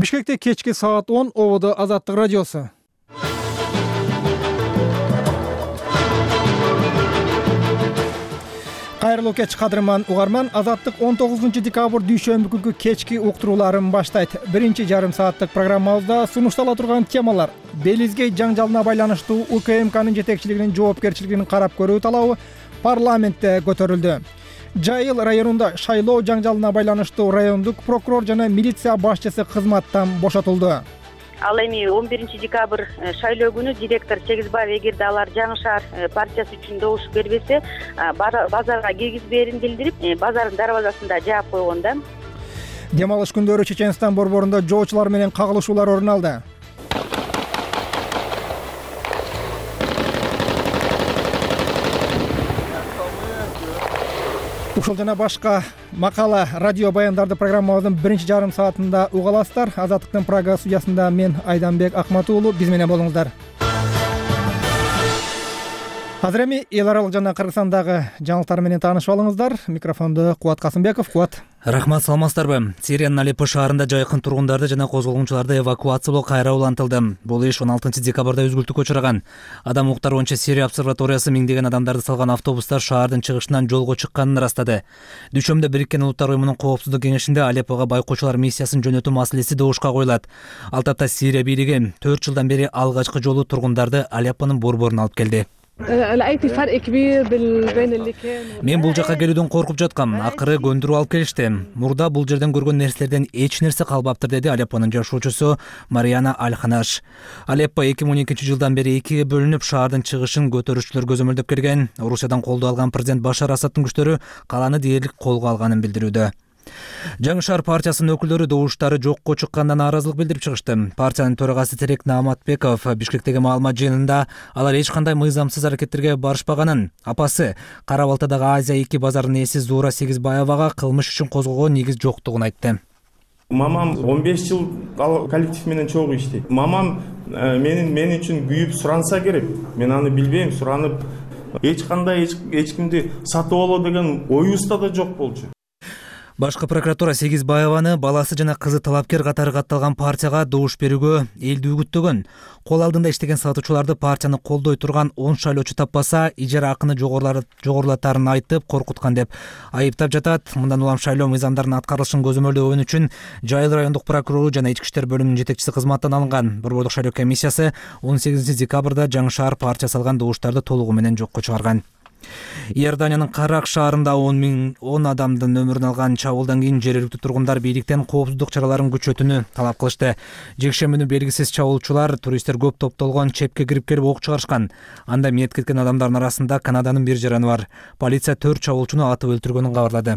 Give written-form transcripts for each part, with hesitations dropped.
Бишкекте кечки саат 10 ободо Азаттык радиосу. Кайрылуу кеч кадырман угарман. Азаттык 19 декабрь дүйшөмбү күнкү кечки уктурууларын баштайт. Биринчи жарым сааттык программабызда сунуштала турган темалар: Белизгей жаңжалына байланыштуу УКМКнын жетекчилигинин жоопкерчилигин карап көрүү талабы парламентте көтөрүлдү. Жайыл районунда шайлоо жаңжалына байланыштуу райондук прокурор жана милиция башчысы кызматтан бошотулду. Ал эми 11 декабрь шайлоо күнү директор Сегизбаев эгерде алар Жаңы шаар партиясы үчүн добуш бербесе, базарга киргизбээрин билдирип, базардын дарбазасында жаап койгон да. Дем алыш күндөрү Чеченстан борборунда жоочулар менен кагылышуулар орун алды. Ушул жана башка макала, радио баяндарды программабыздын биринчи жарым саатында уга аласыздар. Азаттыктын Прага студиясында мен Айданбек Акматуулу, биз менен болуңуздар. Азыр эми эл аралык жана Кыргызстандагы жаңылыктар менен таанышып алыңыздар. Микрофонду Кубат Касымбеков. Кубат. Рахмат, саламатсыздарбы? Сириянын Алеппо шаарында жайкын тургундарды жана козголгунчуларды эвакуациялоо кайра улантылды. Бул иш 16 декабрда үзгүлтүккө учураган. Адам укуктары боюнча Сирия обсерваториясы миңдеген адамдарды салган автобустар шаардын чыгышынан жолго чыкканын ырастады. Дүйшөмбүдө Бириккен Улуттар уюмунун коопсуздук кеңешинде Алеппого байкоочулар миссиясын жөнөтүү маселеси добушка коюлат. Ал тапта Сирия бийлиги 4 жылдан бери алгачкы жолу тургундарды Алеппонун борборуна алып келди. Мен бул жака келүүдөн коркуп жаткам. Акыры көндүрүп алып келишти. Мурда бул жерден көргөн нерселерден эч нерсе калбаптыр, деди Алеппонун жашоочусу Мариана Аль-Ханаш. Алеппо 2012 жылдан бери экиге бөлүнүп, шаардын чыгышын көтөрүүчүлөр көзөмөлдөп келген. Орусиядан колдоо алган президент Башар Асадтын күчтөрү каланы дээрлик колго алганын билдирүүдө. Жаңы шаар партиясынын өкүлдөрү добуштары жокко чыккандан нааразылык билдирип чыгышты. Партиянын төрагасы Терек Нааматбеков Бишкектеги маалымат жыйынында алар эч кандай мыйзамсыз аракеттерге барышпаганын, апасы Кара Балтадагы Азия 2 базарынын ээси Зуура Сегизбаевага кылмыш үчүн козголгон негиз жоктугун айтты. Мамам 15 жыл коллектив менен чогуу иштейт. Мамам мен үчүн күйүп суранса керек. Мен аны билбейм, суранып эч кандай эч кимди сатып алуу деген оюбузда да жок болчу. Башкы прокуратура Сегизбаеваны баласы жана кызы талапкер катары катталган партияга добуш берүүгө элди үгүттөгөн. Кол алдында иштеген сатуучуларды партияны колдой турган 10 шайлоочу таппаса, ижара акыны жогорулатарын айтып коркуткан деп айыптап жатат. Мындан улам шайлоо мыйзамдарынын аткарылышын көзөмөлдөгөн үчүн Жайыл райондук прокурору жана Ички иштер бөлүмүнүн жетекчиси кызматтан алынган. Борбордук шайлоо комиссиясы 18 декабрда Жаңы шаар партиясы алган добуштарды толугу менен жокко чыгарган. Иорданиянын Карак шаарында 10 адамдын өмүрүн алган чабуулдан кийин жергиликтүү тургундар бийликтен коопсуздук чараларын күчөтүүнү талап кылышты. Жекшембүнү белгисиз чабуулчулар туристтер көп топтолгон чепке кирип келип ок чыгарышкан. Анда мейит кеткен адамдардын арасында Канаданын бир жараны бар. Полиция 4 чабуулчуну атып өлтүргөнүн кабарлады.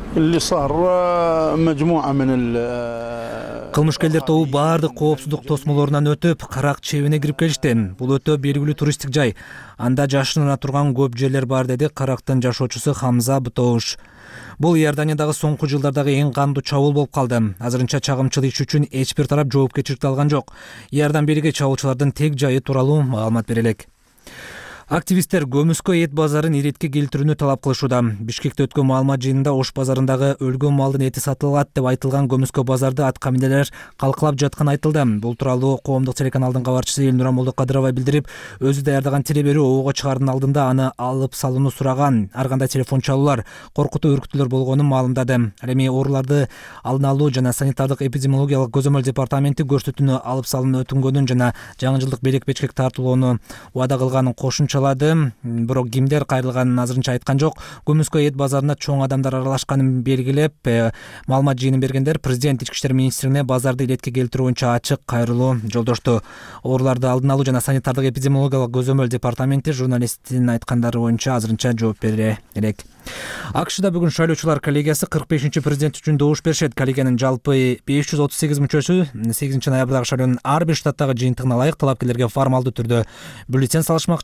Кылмышкерлер тобу баардык коопсуздук тосмолорунан өтүп, Карак чебине кирип келишти. Бул өтө белгилүү туристтик жай. Анда жашынына турган көп жерлер бар, деди Карактын жашоочусу Хамза Бутоуш. Бул Иорданиядагы соңку жылдардагы эң кандуу чабуул болуп калды. Азырынча чагымчыл иш үчүн эч бир тарап жоопкерчиликти алган жок. Иордан бийлиги чабуулчулардын тек жайы тууралуу маалымат бере элек. Активисттер көмүскө эт базарын иретке келтирүүнү талап кылышууда. Бишкекте өткөн маалымат жыйынында Ош базарындагы өлгөн малдын эти сатылат деп айтылган көмүскө базарды аткаминерлер калкалап жатканы айтылды. Бул тууралуу коомдук телеканалдын кабарчысы Элнура Молдокадырова билдирип, өзү даярдаган телеберүү ого чыгаардын алдында аны алып салууну сураган. Ар кандай телефон чалуулар, коркутуу үркүтүүлөр болгонун маалымдады. Ал эми ооруларды алдын алуу жана санитардык эпидемиологиялык көзөмөл департаменти көрсөтүүнү алып салууну өтүнгөнүн жана жаңы жылдык белек-бечкек тартуулоону убада кылганын кошумча бирок кимдер кайрылганын азырынча айткан жок. Көмүскө эт базарына чоң адамдар аралашканын белгилеп, маалымат жыйынын бергендер президент Ички иштер министрлигине базарды илетке келтирүү боюнча ачык кайрылуу жолдошту. Ооруларды алдын алуу жана санитардык эпидемиологиялык көзөмөл департаменти журналисттин айткандары боюнча азырынча жооп бере элек. АКШда бүгүн шайлоочулар коллегиясы 45-чи президент үчүн добуш беришет. Коллегиянын жалпы 538 мүчөсү 8 ноябрдагы шайлоонун ар бир штаттагы жыйынтыгына ылайык талапкерлерге формалдуу түрдө бюллетень салышмакчы. Мындай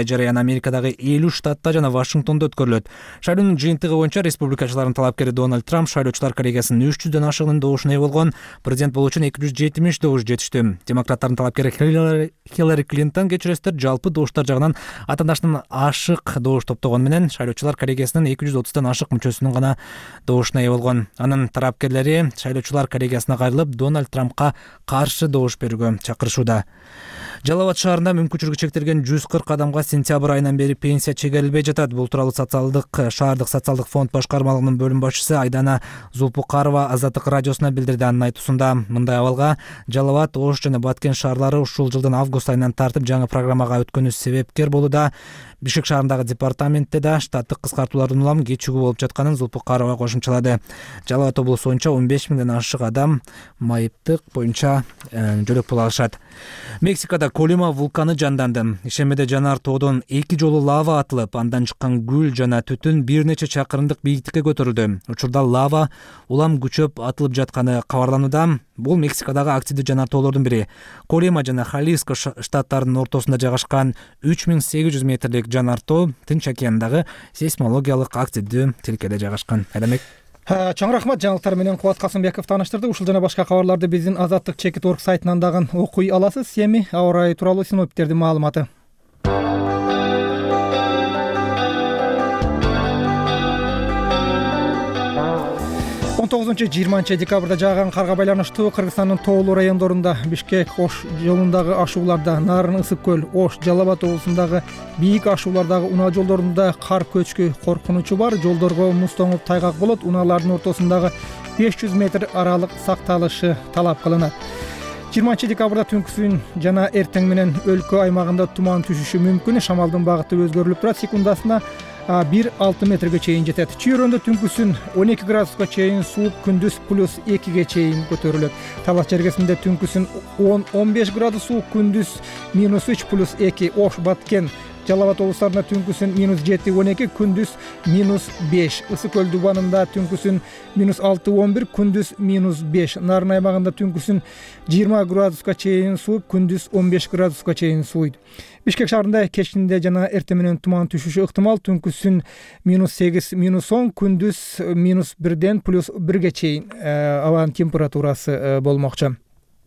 жарыян Америкадагы 50 штатта жана Вашингтондо өткөрүлөт. Шайлоонун жыйынтыгы боюнча республикачылардын талапкери Дональд Трамп шайлоочулар коллегиясынын 300дөн ашыгынын добушуна ээ болгон. Президент болуу үчүн 270 добуш жетиштү. Демократтардын талапкери Хиллари Клинтон кечиресиздер жалпы добуштар жагынан атаандаштын ашык добуш топтогону менен шайлоочулар коллегиясынын 230дан ашык мүчөсүнүн гана добушуна ээ болгон. Анын тарапкерлери шайлоочулар коллегиясына кайрылып Дональд Трампка каршы добуш берүүгө чакырышууда. Жалал Абад шаарында мүмкүнчүлүгү чектелген 140 адамга сентябрь айынан бери пенсия чегерилбей жатат. Бул тууралуу шаардык социалдык фонд башкармалыгынын бөлүм башчысы Айдана Зулпукарова Азаттык радиосуна билдирди. Анын айтуусунда мындай абалга Жалал Абад, Ош жана Баткен шаарлары ушул жылдын август айынан тартып жаңы программага өткөнү себепкер болууда. Бишкек шаарындагы департаментте да штаттык кыскартуулардын улам кечигүү болуп жатканын Зулпукарова кошумчалады. Жалал Абад облусу боюнча 15 миңден ашык адам майыптык боюнча жөлөк пул алышат. Мексикада Колима вулканы жанданды. Ишемеде жанар тоодон 2 жолу лава атылып, андан чыккан күл жана түтүн бир нече чакырымдык бийиктикке көтөрүлдү. Учурда лава улам күчөп атылып жатканы кабарланууда. Бул Мексикадагы активдүү жанар тоолордун бири. Колима жана Халиско штаттарынын ортосунда жайгашкан 3800 метрлик жанар тоо Тынч океандагы сейсмологиялык активдүү тилкеде жайгашкан. Чоң рахмат, жаңылыктар менен Кубат Касымбеков тааныштырды. Ушул жана башка кабарларды биздин Азаттык Чекит.org сайтынан дагы окуй аласыз. Эми аба ырайы тууралуу синоптиктердин маалыматы. 19-20 декабрда жааган карга байланыштуу Кыргызстандын тоолуу райондорунда Бишкек-Ош жолундагы ашууларда, Нарын-Ысык-Көл, Ош, Жалал Абад облусундагы бийик ашуулардагы унаа жолдорунда кар көчкү коркунучу бар. Жолдорго муз тоңуп тайгак болот. Унаалардын ортосундагы 500 метр аралык сакталышы талап кылынат. 20 декабрда түнкүсүн жана эртең менен өлкө аймагында туман түшүшү мүмкүн. Шамалдын багыты өзгөрүлүп турат. Секундасына 1-6 метрге чейин жетет. Чүйрөндө түнкүсүн 12 градуска чейин сууп, күндүз +2ге чейин көтөрүлөт. Талас чергесинде түнкүсүн 10-15 градус суук, күндүз -3 +2. Ош, Баткен, Жалал Абад облустарында түнкүсүн -7-12, күндүз -5. Ысык-Көл дубанында түнкүсүн -6-11, күндүз -5. Нарын аймагында түнкүсүн 20 градуска чейин сууп, күндүз 15 градуска чейин сууйт. Бишкек шаарында кечинде жана эртең менен туман түшүшү ыктымал. Түнкүсүн -8, -10, күндүз -1ден +1ге чейин абанын температурасы болмокчу.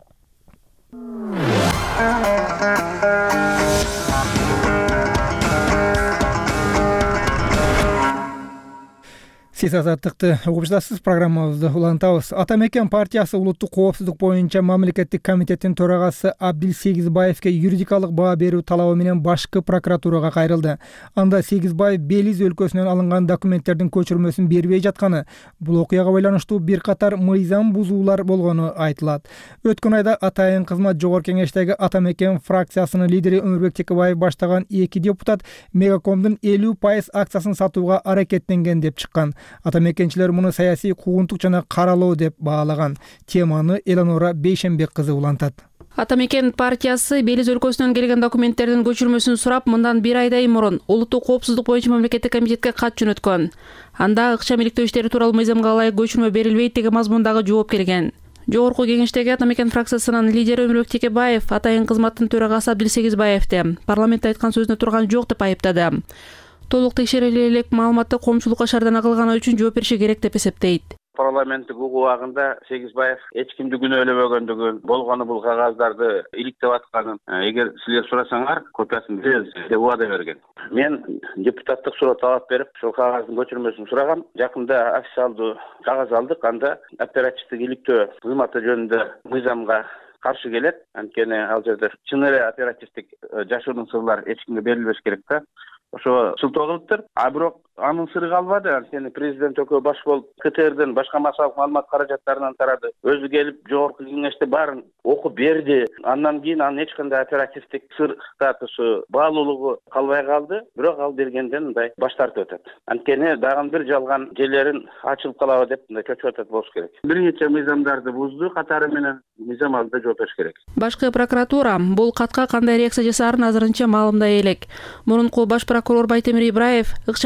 Сиз Азаттыкты угуп жатасыз. Программабызды улантабыз. Ата Мекен партиясы улуттук коопсуздук боюнча мамлекеттик комитеттин төрагасы Абдил Сегизбаевке юридикалык баа берүү талабы менен башкы прокуратурага кайрылды. Анда Сегизбаев Белиз өлкөсүнөн алынган документтердин көчүрмөсүн бербей жатканы, бул окуяга байланыштуу бир катар мыйзам бузуулар болгону айтылат. Өткөн айда Атайын кызмат жогорку кеңештеги Ата Мекен фракциясынын лидери Өмүрбек Текебаев баштаган 2 депутат Мегакомдун 50% акциясын сатууга аракеттенген деп чыккан. Ата Мекенчилер муну саясий куугунтук жана каралоо деп баалаган. Теманы Эланора Бейшенбек кызы улантат. Ата Мекен партиясы Белиз өлкөсүнөн келген документтердин көчүрмөсүн сурап, мындан 1 айдай мурун улуттук коопсуздук боюнча мамлекеттик комитетке кат жөнөткөн. Анда ыкчам иликтөө иштери тууралуу мыйзамга ылайык көчүрмө берилбейт деген мазмундагы жооп келген. Жогорку кеңештеги Ата Мекен фракциясынын лидери Өмүрбек Текебаев Атайын кызматтын төрагасы Абдил Сегизбаевди парламентте айткан сөзүнө турган жок деп айыптады. Толук текшериле элек маалыматты коомчулукка шаардана кылганы үчүн жооп бериши керек деп эсептейт. Парламенттик убагында Сегизбаев эч кимди күнөөлөбөгөндүгүн, болгону бул кагаздарды иликтеп атканын, эгер силер сурасаңар, копиясын беребиз деп убада берген. Мен депутаттык суроо талап берип, ошол кагаздын көчүрмөсүн сурагам. Жакында официалдуу кагаз алдык. Анда оперативдик иликтөө кызматы жөнүндө мыйзамга каршы келет. Анткени ал жерде чын эле оперативдик жашоодун сырлары эч кимге берилбеш керек да. Ошо сылтоолуптур. А бирок анын сыры калбады. Анткени президент өкөө баш болуп КТРден башка массалык маалымат каражаттарынан тарады. Өзү келип жогорку кеңеште баарын окуп берди. Андан кийин анын эч кандай оперативдик сыр статусу, баалуулугу калбай калды. Бирок ал бергенден мындай баш тартып атат. Анткени дагы бир жалган жерлерин ачылып калабы деп мындай чөчүп атат болуш керек. Бир нече мыйзамдарды бузду, катары менен мыйзам алдында жооп бериш керек. Башкы прокуратура бул катка кандай реакция жасаарын азырынча маалымдай элек. Мурунку баш прокурор Байтемир Ибраев ыкчам иликтөө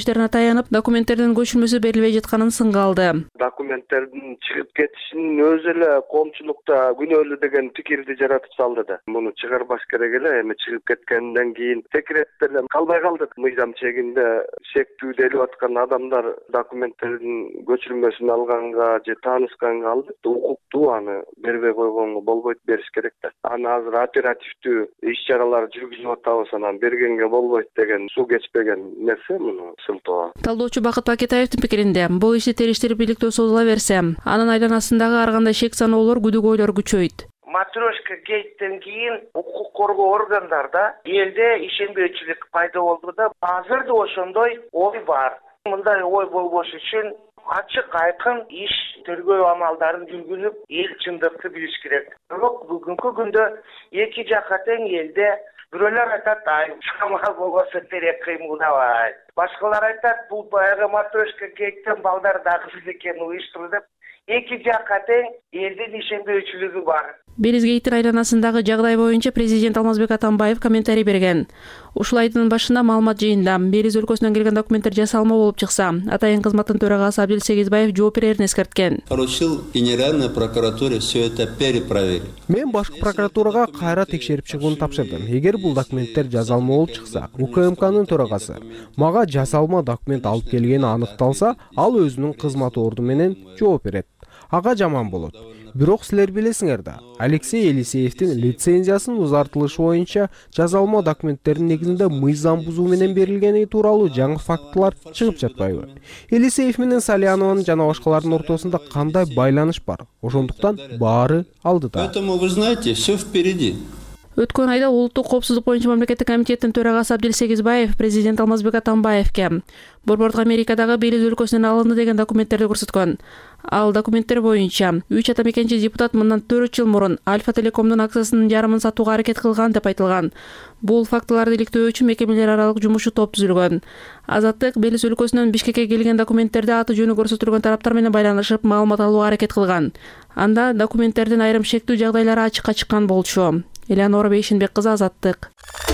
билдириштерине таянып, документтердин көчүрмөсү берилбей жатканын сынга алды. Документтердин чыгып кетишинин өзү эле коомчулукта күнөөлүү деген пикирди жаратып салды да. Муну чыгарбаш керек эле, эми чыгып кеткенден кийин секрет деле калбай калды. Мыйзам чегинде шектүү делип аткан адамдар документтердин көчүрмөсүн алганга же таанышканга албетте укуктуу, аны бербей койгонго болбойт, бериш керек да. Аны азыр оперативдүү иш-чаралар жүргүзүп атабыз, анан бергенге болбойт деген суу кечпеген нерсе муну сылтоо. Талдоочу Бакыт Бакетаевдин пикиринде, бул ишти териштирип бийликтөө созула берсе, анын айланасындагы ар кандай шек саноолор, күдүгөйлөр күчөйт. Матрешка гейттен кийин укук коргоо органдарда элде ишенбөөчүлүк пайда болду да, азыр да ошондой ой бар. Мындай ой болбош үчүн ачык айкын иш тергөө амалдарын жүргүзүп, эл чындыкты билиш керек. Бирок бүгүнкү күндө эки жакка тең элде бирөөлөр айтат, шамал болбосо терек кыймылдабайт. Башкалар айтат, бул баягы матрешка гейттен балдар дагы экен уюштурду деп. Эки жакка тең элдин ишенбөөчүлүгү бар. Белизгейттин айланасындагы жагдай боюнча президент Алмазбек Атамбаев комментарий берген. Ушул айдын башында маалымат жыйында Белиз өлкөсүнөн келген документтер жасалма болуп чыкса, атайын кызматтын төрагасы Абдил Сегизбаев жооп берерин эскерткен. Поручил Генеральной прокуратуре все это перепроверить. Мен башкы прокуратурага кайра текшерип чыгууну тапшырдым. Эгер бул документтер жасалма болуп чыкса, УКМКнын төрагасы мага жасалма документ алып келгени аныкталса, ал өзүнүн кызмат орду менен жооп берет. Ага жаман болот. Бирок силер билесиңер да, Алексей Елисеевдин лицензиясынын узартылышы боюнча жасалма документтердин негизинде мыйзам бузуу менен берилгени тууралуу жаңы фактылар чыгып жатпайбы? Елисеев менен Салянованын жана башкалардын ортосунда кандай байланыш бар? Ошондуктан баары алдыда. Поэтому вы знаете, все впереди. Өткөн айда улуттук коопсуздук боюнча мамлекеттик комитеттин төрагасы Абдил Сегизбаев президент Алмазбек Атамбаевке борбордук Америкадагы Белиз өлкөсүнөн алынды деген документтерди көрсөткөн. Ал документтер боюнча 3 атамекенчи депутат мындан 4 жыл мурун Альфа Телекомдун акциясынын жарымын сатууга аракет кылган деп айтылган. Бул фактыларды иликтөө үчүн мекемелер аралык жумушчу топ түзүлгөн. Азаттык Белиз өлкөсүнөн Бишкекке келген документтерди аты жөнү көрсөтүлгөн тараптар менен байланышып, маалымат алууга аракет кылган. Анда документтердин айрым шектүү жагдайлары ачыкка чыккан болчу. Элеонора Бейшинбек кызы, Азаттык.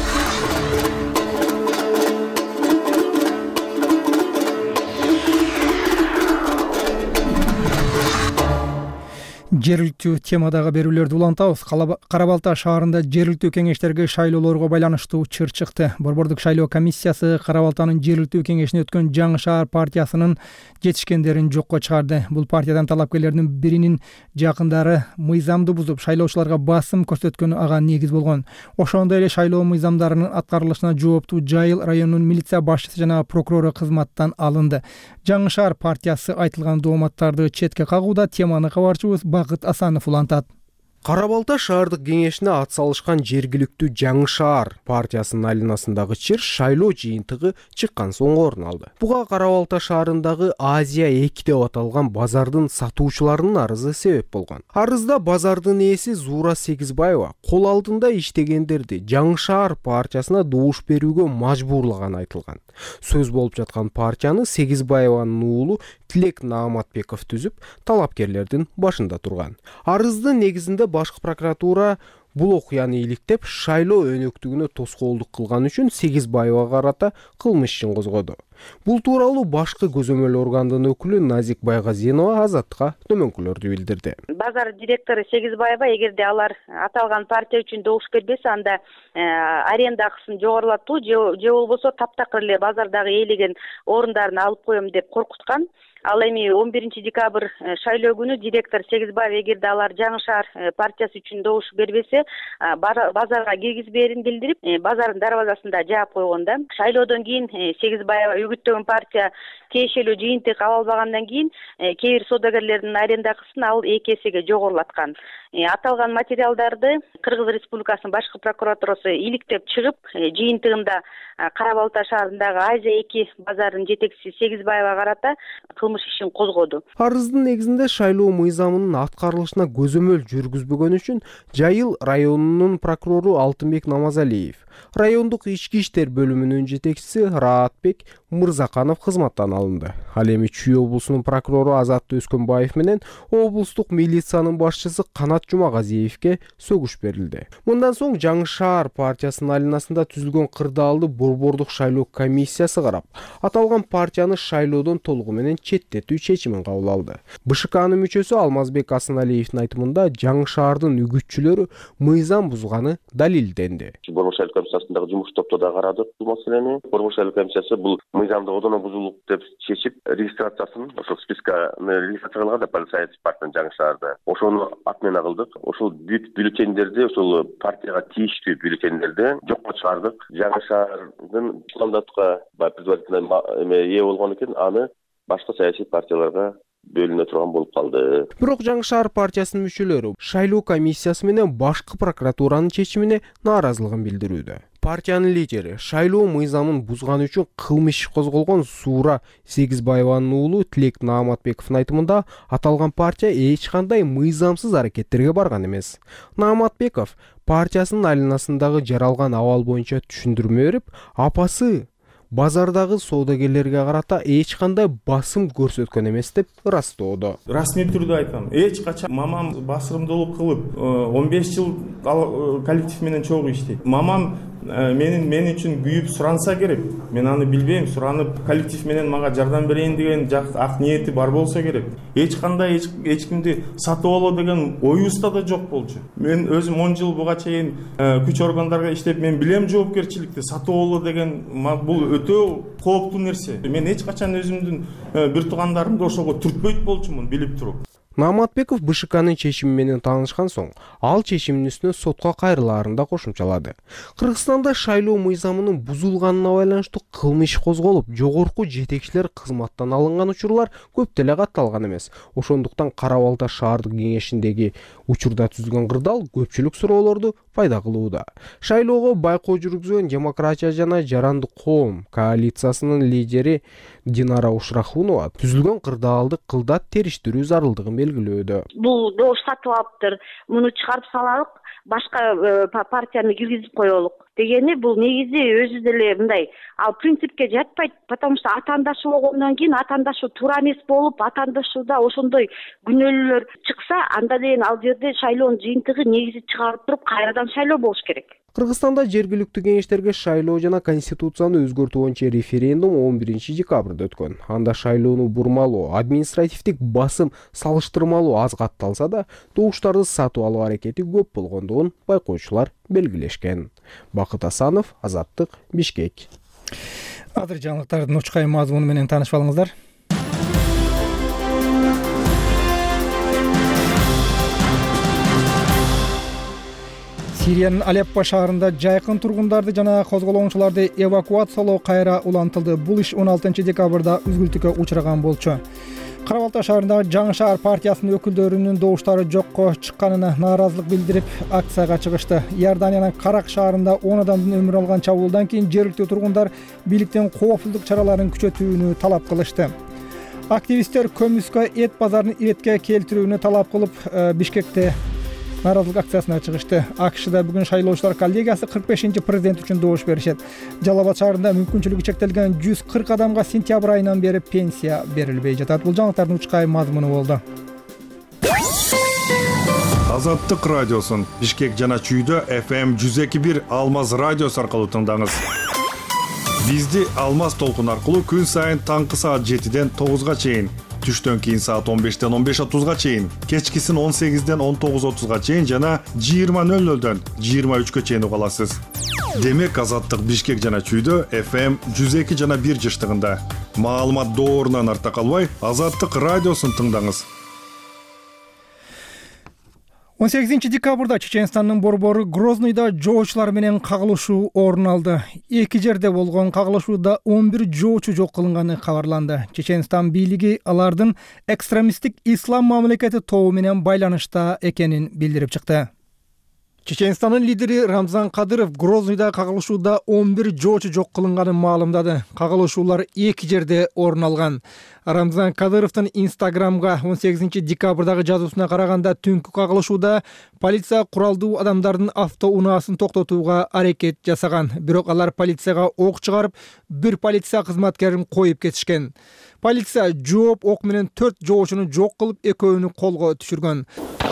Жергиликтүү темадагы берүүлөрдү улантабыз. Кара Балта шаарында жергиликтүү кеңештерге шайлоолорго байланыштуу чыр чыкты. Борбордук шайлоо комиссиясы Кара Балтанын жергиликтүү кеңешине өткөн Жаңы шаар партиясынын жетишкендерин жокко чыгарды. Бул партиядан талапкерлердин биринин жакындары мыйзамды бузуп, шайлоочуларга басым көрсөткөнү ага негиз болгон. Ошондой эле шайлоо мыйзамдарынын аткарылышына жооптуу Жайыл районунун милиция башчысы жана прокурору кызматтан алынды. Жаңы шаар партиясы айтылган дооматтарды четке кагууда. Теманы кабарчыбыз Бакыт Асанов улантат. Кара Балта шаардык кеңешине ат салышкан жергиликтүү Жаңы шаар партиясынын айланасындагы чыр шайлоо жыйынтыгы чыккан соң орун алды. Буга Кара Балта шаарындагы Азия 2 деп аталган базардын сатуучуларынын арызы себеп болгон. Арызда базардын ээси Зуура Сегизбаева кол алдында иштегендерди Жаңы шаар партиясына добуш берүүгө мажбурлаганы айтылган. Сөз болуп жаткан партияны Сегизбаеванын уулу Тилек Нааматбеков түзүп, талапкерлердин башында турган. Арыздын негизинде башкы прокуратура бул окуяны иликтеп, шайлоо өнөктүгүнө тоскоолдук кылган үчүн Сегизбаевага карата кылмыш ишин козгоду. Бул тууралуу башкы көзөмөл органдын өкүлү Назик Байгазинова Азаттыкка төмөнкүлөрдү билдирди. Базар директору Сегизбаева эгерде алар аталган партия үчүн добуш бербесе, анда аренда акысын жогорулатуу же болбосо таптакыр эле базардагы ээлеген орундарын алып коем деп коркуткан. Ал эми 11 декабрь шайлоо күнү директор Сегизбаев эгерде алар Жаңы шаар партиясы үчүн добуш бербесе, базарга киргизбээрин билдирип, базардын дарбазасында жаап койгон да. Шайлоодон кийин Сегизбаева үгүттөгөн партия тиешелүү жыйынтык ала албагандан кийин кээ бир соодагерлердин аренда акысын ал 2 эсеге жогорулаткан. Аталган материалдарды Кыргыз Республикасынын башкы прокуратурасы иликтеп чыгып, жыйынтыгында Кара Балта шаарындагы Азия 2 базарынын жетекчиси Сегизбаева карата кылмыш ишин козгоду. Арыздын негизинде шайлоо мыйзамынын аткарылышына көзөмөл жүргүзбөгөн үчүн Жайыл районунун прокурору Алтынбек Намазалиев, Райондук ички иштер бөлүмүнүн жетекчиси Раатбек Мырзаканов кызматтан алынды. Ал эми Чүй облусунун прокурору Азат Өскөнбаев менен облустук милициянын башчысы Канат Жумагазиевке сөгүш берилди. Мындан соң Жаңы Шаар партиясынын алинасында түзүлгөн кырдаалды борбордук шайлоо комиссиясы карап, аталган партияны шайлоодон толугу менен четтетүү чечимин кабыл алды. БШКнын мүчөсү Алмазбек Асаналиевдин айтымында Жаңы Шаардын үгүтчүлөрү мыйзам бузганы далилденди. Борбор шайлоо комиссиясындагы жумуш топто да карадык бул маселени. Борбор шайлоо комиссиясы бул мыйзамды одоно бузулук деп чечип, регистрациясын ошол списканы регистрация кылган да полицейский партиянын Жаңы Шаарда. Ошону атмена кылдык. Ошол бүт бюллетендерди, ошол партияга тийиштүү бюллетендерди жокко чыгардык. Жаңы Шаардын исламдатка предварительно ээ болгон экен, аны башка саясий партияларга бөлүнө турган болуп калды. Бирок Жаңы Шаар партиясынын мүчөлөрү шайлоо комиссиясы менен башкы прокуратуранын чечимине нааразылыгын билдирүүдө. Партиянын лидери шайлоо мыйзамын бузган үчүн кылмыш иши козголгон Суура Сегизбаеванын уулу Тилек Нааматбековдун айтымында аталган партия эч кандай мыйзамсыз аракеттерге барган эмес. Нааматбеков партиясынын алинасындагы жаралган абал боюнча түшүндүрмө берип, апасы базардагы соодагерлерге карата эч кандай басым көрсөткөн эмес деп ырастоодо. Расмий түрдө айтам, эч качан мамам басырымдуулук кылып 15 жыл коллектив менен чогуу иштейт. Мамам мен үчүн күйүп суранса керек. Мен аны билбейм, суранып коллектив менен мага жардам берейин деген ак ниети бар болсо керек. Эч кандай эч кимди сатып алуу деген оюбузда да жок болчу. Мен өзүм 10 жыл буга чейин күч органдарга иштеп, мен билем жоопкерчиликти. Сатып алуу деген бул өтө кооптуу нерсе. Мен эч качан өзүмдүн бир туугандарымды ошого түртпөйт болчумун билип туруп. Нааматбеков БШКнын чечими менен таанышкан соң, ал чечимдин үстүнө сотко кайрылаарын да кошумчалады. Кыргызстанда шайлоо мыйзамынын бузулганына байланыштуу кылмыш козголуп, жогорку жетекчилер кызматтан алынган учурлар көп деле катталган эмес. Ошондуктан Кара Балта шаардык кеңешиндеги учурда түзүлгөн кырдаал көпчүлүк суроолорду пайда кылууда. Шайлоого байкоо жүргүзгөн Демократия жана Жарандык коом коалициясынын лидери Динара Ушрахунова түзүлгөн кырдаалды кылдат териштирүү зарылдыгын белгилөөдө. Бул дош сатып алыптыр, муну чыгарып салалык, башка партияны киргизип коелук дегени бул негизи өзү деле мындай ал принципке жатпайт, потому что атаандашуу болгондон кийин атаандашуу туура эмес болуп, атаандашууда ошондой күнөөлөр чыкса, анда деген ал жерде шайлоонун жыйынтыгы негизи чыгарып туруп кайрадан шайлоо болуш керек. Кыргызстанда жергиликтүү кеңештерге шайлоо жана конституцияны өзгөртүү боюнча референдум 11 декабрда өткөн. Анда шайлоону бурмалоо, административдик басым салыштырмалуу аз катталса да, добуштарды сатып алуу аракети көп болгондугун байкоочулар белгилешкен. Бакыт Асанов, Азаттык, Бишкек. Азыр жаңылыктардын учкай мазмуну менен таанышып алыңыздар. Сириянын Алеппо шаарында жайкын тургундарды жана козголоңчуларды эвакуациялоо кайра улантылды. Бул иш 16 декабрда үзгүлтүккө учураган болчу. Кара Балта шаарындагы Жаңы Шаар партиясынын өкүлдөрүнүн добуштары жокко чыкканына нааразылык билдирип, акцияга чыгышты. Иорданиянын Карак шаарында 10 адамдын өмүрүн алган чабуулдан кийин жергиликтүү тургундар бийликтен коопсуздук чараларын күчөтүүнү талап кылышты. Активисттер көмүскө эт базарын иретке келтирүүнү талап кылып, Бишкекте нааразылык акциясына чыгышты. АКШда бүгүн шайлоочулар коллегиясы 45-чи президент үчүн добуш беришет. Жалал Абад шаарында мүмкүнчүлүгү чектелген 140 адамга сентябрь айынан бери пенсия берилбей жатат. Бул жаңылыктардын учкай мазмуну болду. Азаттык радиосун Бишкек жана Чүйдө FM 102.1 Алмаз радиосу аркылуу тыңдаңыз. Бизди Алмаз толкун аркылуу күн сайын таңкы саат 7ден 9га чейин, түштөн кийин саат 15ден 15:30га чейин, кечкисин 18ден 19:30га чейин жана 20:00дөн 23га чейин уга аласыз. Демек Азаттык Бишкек жана Чүйдө FM 102 жана 1 жыштыгында. Маалымат доорунан артта калбай, Азаттык радиосун тыңдаңыз. 18 декабрда Чеченстандын борбору Грознойдо жоочулар менен кагылышуу орун алды. Эки жерде болгон кагылышууда 11 жоочу жок кылынганы кабарланды. Чеченстан бийлиги алардын экстремисттик ислам мамлекети тобу менен байланышта экенин билдирип чыкты. Чеченстандын лидери Рамзан Кадыров Грозныйда кагылышууда 11 жоочу жок кылынганын маалымдады. Кагылышуулар 2 жерде орун алган. Рамзан Кадыровдун Инстаграмга 18 декабрдагы жазуусуна караганда түнкү кагылышууда полиция куралдуу адамдардын автоунаасын токтотууга аракет жасаган. Бирок алар полицияга ок чыгарып, бир полиция кызматкерин коюп кетишкен. Полиция жооп ок менен 4 жоочуну жок кылып, экөөнү колго түшүргөн.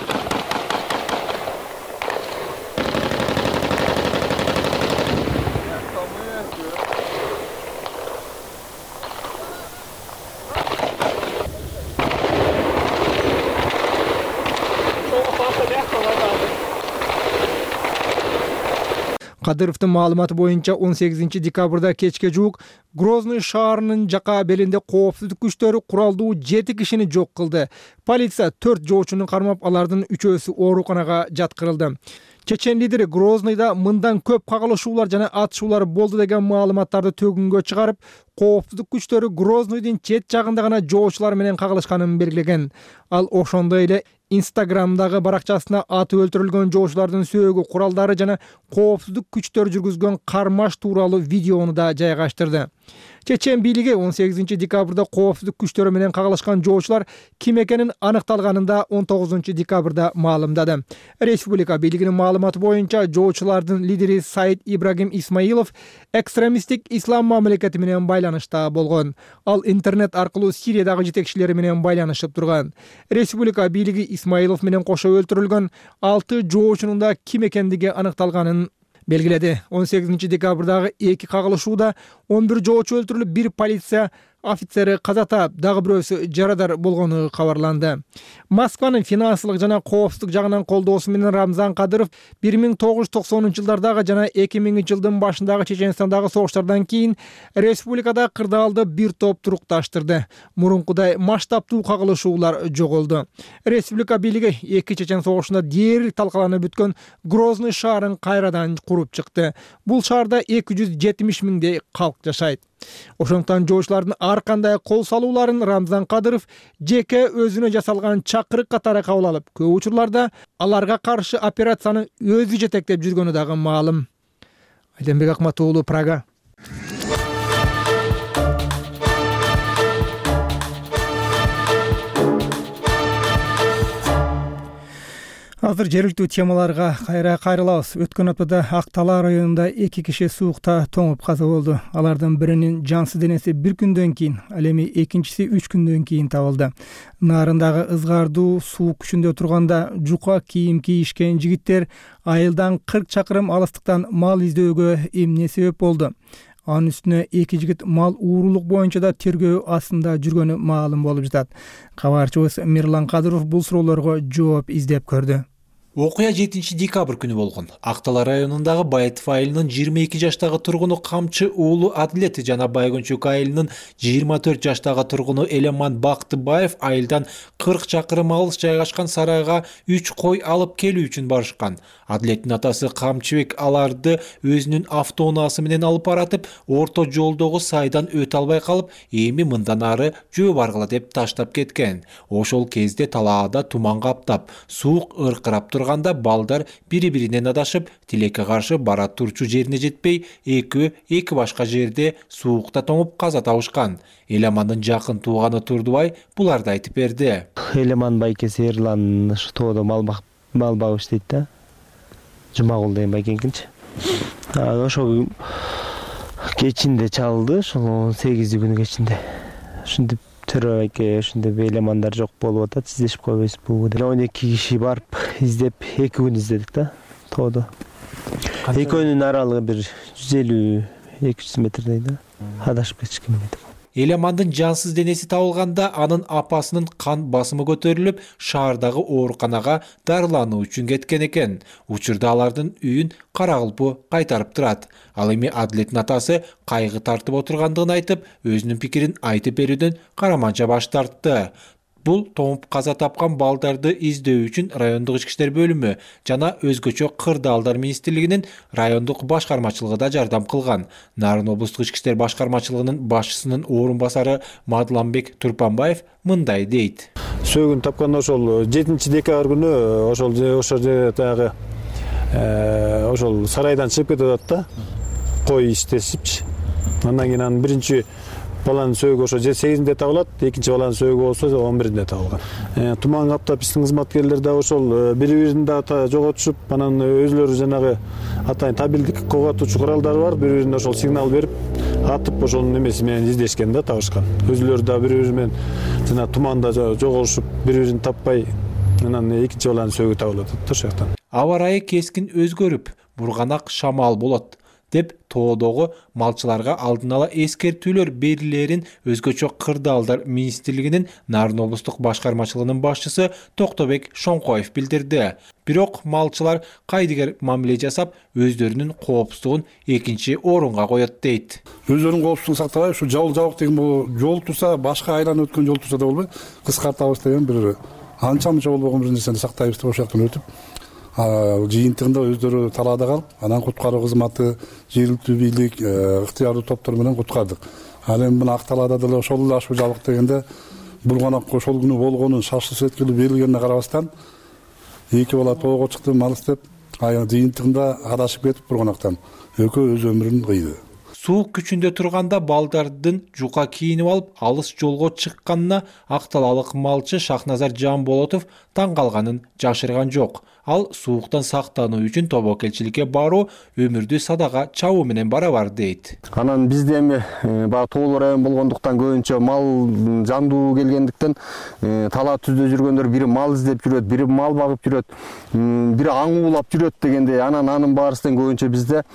Кадыровдун маалыматы боюнча 18 декабрда кечке жуук Грозный шаарынын жака белинде коопсуздук күчтөрү куралдуу 7 кишини жок кылды. Полиция 4 жоочуну кармап, алардын 3-өсү ооруканага жаткырылды. Чечен лидери Грознойда мындан көп кагылышуулар жана атышуулар болду деген маалыматтарды төгүнгө чыгарып, коопсуздук күчтөрү Грознойдун чет жагында гана жоочулар менен кагылышканын белгилеген. Ал ошондой эле Инстаграмдагы баракчасына аты өлтүрүлгөн жоочулардын сөөгү, куралдары жана коопсуздук күчтөр жүргүзгөн кармаш тууралуу видеону да жайгаштырды. Чечен бийлиги 18 декабрда коопсуздук күчтөрү менен кагылышкан жоочулар ким экенин аныкталганында 19 декабрда маалымдады. Республика бийлигинин маалыматы боюнча жоочулардын лидери Саид Ибрагим Исмаилов экстремисттик ислам мамлекети менен байланышта болгон. Ал интернет аркылуу Сириядагы жетекчилери менен байланышып турган. Республика бийлиги Исмаилов менен кошо өлтүрүлгөн 6 жоочунун да ким экендиги аныкталганын белгиледи. 18 декабрдагы 2 кагылышууда 11 жоочу өлтүрүлүп, 1 полиция офицери каза таап, дагы бирөөсү жарадар болгону кабарланды. Москванын финансылык жана коопсуздук жагынан колдоосу менен Рамзан Кадыров 1990-жылдардагы жана 2000-жылдын башындагы Чеченстандагы согуштардан кийин республикада кырдаалды бир топ турукташтырды. Мурункудай масштабтуу кагылышуулар жоголду. Республика бийлиги 2 Чечен согушунда дээрлик талкаланып бүткөн Грозный шаарын кайрадан куруп чыкты. Бул шаарда 270 миңдей калк жашайт. Ошондуктан жоочулардын ар кандай кол салууларын Рамзан Кадыров жеке өзүнө жасалган чакырык катары кабыл алып, көп учурларда аларга каршы операцияны өзү жетектеп жүргөнү дагы маалым. Айденбек Акмат уулу, Прага. Азыр жергиликтүү темаларга кайрылабыз. Өткөн аптада Ак Талаа районунда 2 киши суукта тоңуп каза болду. Алардын биринин жансыз денеси 1 күндөн кийин, ал эми экинчиси 3 күндөн кийин табылды. Нарындагы ызгардуу суук күчүндө турганда жука кийим кийишкен жигиттер айылдан 40 чакырым алыстыктан мал издөөгө эмне себеп болду? Анын үстүнө 2 жигит мал уурулук боюнча да тергөө астында жүргөнү маалым болуп жатат. Кабарчыбыз Мирлан Кадыров бул суроолорго жооп издеп көрдү. Окуя 7 декабрь күнү болгон. Ак Талаа районундагы Баетов айылынын 22 жаштагы тургуну Камчы уулу Адлет жана Байгончук айылынын 24 жаштагы тургуну Элеман Бактыбаев айылдан 40 чакырым алыс жайгашкан сарайга 3 кой алып келүү үчүн барышкан. Адлеттин атасы Камчыбек аларды өзүнүн автоунаасы менен алып баратып, орто жолдогу сайдан өтө албай калып, эми мындан ары жөө баргыла деп таштап кеткен. Ошол кезде талаада туман каптап, суук ыркырап турганда балдар бири-биринен адашып, тилекке каршы бара турчу жерине жетпей, эки башка жерде суукта тоңуп каза табышкан. Элемандын жакын тууганы Турдубай буларды айтып берди. Элеман байкеси Эрлан тоодо мал багып иштейт да. Жумагул деген байкенкинчи. Ошо кечинде чалды, ошол 8 күнү кечинде. Ушинтип Төрө байке ушинтип элемандар жок болуп атат, издешип койбойсузбу деп. 12 киши барып издеп 2 күн издедик да, тоодо. Экөөнүн аралыгы бир 150-200 метрдей да. Адашып кетишкен деп. Элемандын жансыз денеси табылганда анын апасынын кан басымы көтөрүлүп, шаардагы ооруканага дарылануу үчүн кеткен экен. Учурда алардын үйүн Каракылпы кайтарып турат. Ал эми Адлеттин атасы кайгы тартып отургандыгын айтып, өзүнүн пикирин айтып берүүдөн караманча баш тартты. Бул тоңуп каза тапкан балдарды издөө үчүн райондук ички иштер бөлүмү жана өзгөчө кырдаалдар министрлигинин райондук башкармачылыгы да жардам кылган. Нарын облустук ички иштер башкармачылыгынын башчысынын орун басары Мадламбек Турпанбаев мындай дейт. Сөөгүн тапкан ошол 7 декабрь күнү ошол жерде тагы ошол сарайдан чыгып кетип атат да, кой иштешипчи. Андан кийин анын биринчи баланын сөөгү ошо 8-inde табылат, экинчи баланын сөөгү болсо 11-inde табылган. Туман каптап биздин кызматкерлер да ошол бири-бирин да жоготушуп, анан өзүлөрү жанагы атайын табилдик коготуучу куралдары бар, бири-бирине ошол сигнал берип, атып ошонун эмеси менен издешкен да, табышкан. Өзүлөрү да бири-бири менен жана туманда жогошуп, бири-бирин таппай, анан экинчи баланын сөөгү табылып атат да ошол жактан. Аба ырайы кескин өзгөрүп, бурганак шамал болот деп тоодогу малчыларга алдын ала эскертүүлөр берилерин Өзгөчө кырдаалдар министрлигинин Нарын облустук башкармачылыгынын башчысы Токтобек Шоңкоев билдирди. Бирок малчылар кайдыгер мамиле жасап, өздөрүнүн коопсуздугун экинчи орунга коет дейт. Өздөрүнүн коопсуздугун сактабай, ушу жабык деген жол турса, башка айланып өткөн жол турса да болбой, кыскартабыз деген бир анча-мынча болбогон бир нерсени сактайбыз деп ошол жактан өтүп, жыйынтыгында өздөрү талаада калып, анан куткаруу кызматы, жергиликтүү бийлик, ыктыярдуу топтор менен куткардык. Ал эми мына ак талаада деле ошол эле ашуу жабык дегенде бурганак ошол күнү болгонун шашты сөткүлү берилгенине карабастан эки бала тоого чыкты мал издеп, жыйынтыгында адашып кетип бурганактан экөө өз өмүрүн кыйды. Суук күчүндө турганда балдардын жука кийинип алып, алыс жолго чыкканына ак талалык малчы Шахназар Жамболотов таң калганын жашырган жок. Ал сууктан сактануу үчүн тобокелчиликке баруу өмүрдү садага чабуу менен барабар дейт. Анан бизде эми баягы тоолуу район болгондуктан көбүнчө мал жандуу келгендиктен талаа түздө жүргөндөр бири мал издеп жүрөт, бири мал багып жүрөт, бири аң уулап жүрөт дегенде, анын баарысынан көбүнчө бизде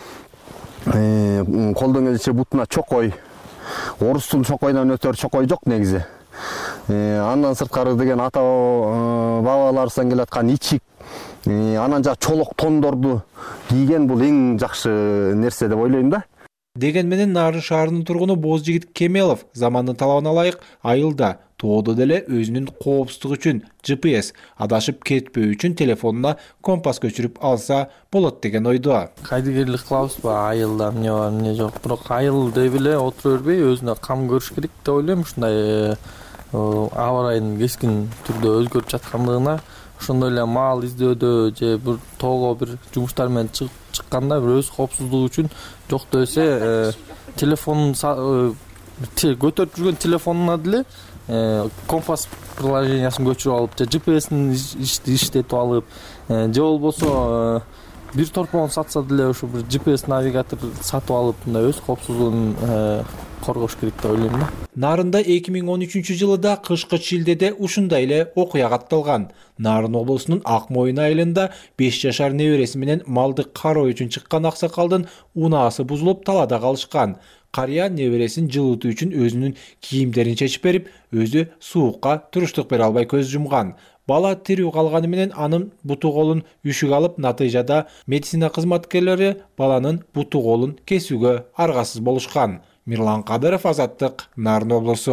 колдон келишинче бутуна чокой, орустун чокойдон өтөр чокой жок негизи. Андан сырткары деген ата бабаларыбыздан келаткан ичик, анан жа чолок тондорду кийген бул эң жакшы нерсе деп ойлойм да. Деген менен Нарын шаарынын тургуну Бозжигит Кемелов замандын талабына ылайык айылда тоодо деле өзүнүн коопсуздугу үчүн GPS адашып кетпөө үчүн телефонуна компас көчүрүп алса болот деген ойдо. Кайдыгерлик кылабызбы айылда эмне бар, эмне жок. Бирок айыл деп эле отура бербей өзүнө кам көрүш керек деп ойлойм. Ушундай аба ырайынын кескин түрдө өзгөрүп жаткандыгына, ошондой эле мал издөөдө же бир тоого бир жумуштар менен чыкканда бир өз коопсуздугу үчүн жок десе телефонун көтөрүп жүргөн телефонуна деле компас приложениясын көчүрүп алып, же GPS-ин иштетип алып, же болбосо бир торпон сатса деле ошо бир GPS навигатор сатып алып, мындай өз коопсуздугун коргош керек деп ойлойм да. Нарында 2013-жылы да кышкы шилдеде ушундай эле окуя катталган. Нарын облусунун Ак Моюн айылында 5 жашар небереси менен малды кароо үчүн чыккан аксакалдын унаасы бузулуп талаада калышкан. Карыя небересин жылытуу үчүн өзүнүн кийимдерин чечип берип, өзү суукка туруштук бере албай көз жумган. Бала тирүү калганы менен анын буту колун үшүк алып, натыйжада медицина кызматкерлери баланын буту колун кесүүгө аргасыз болушкан. Мирлан Кадыров, Азаттык, Нарын облусу.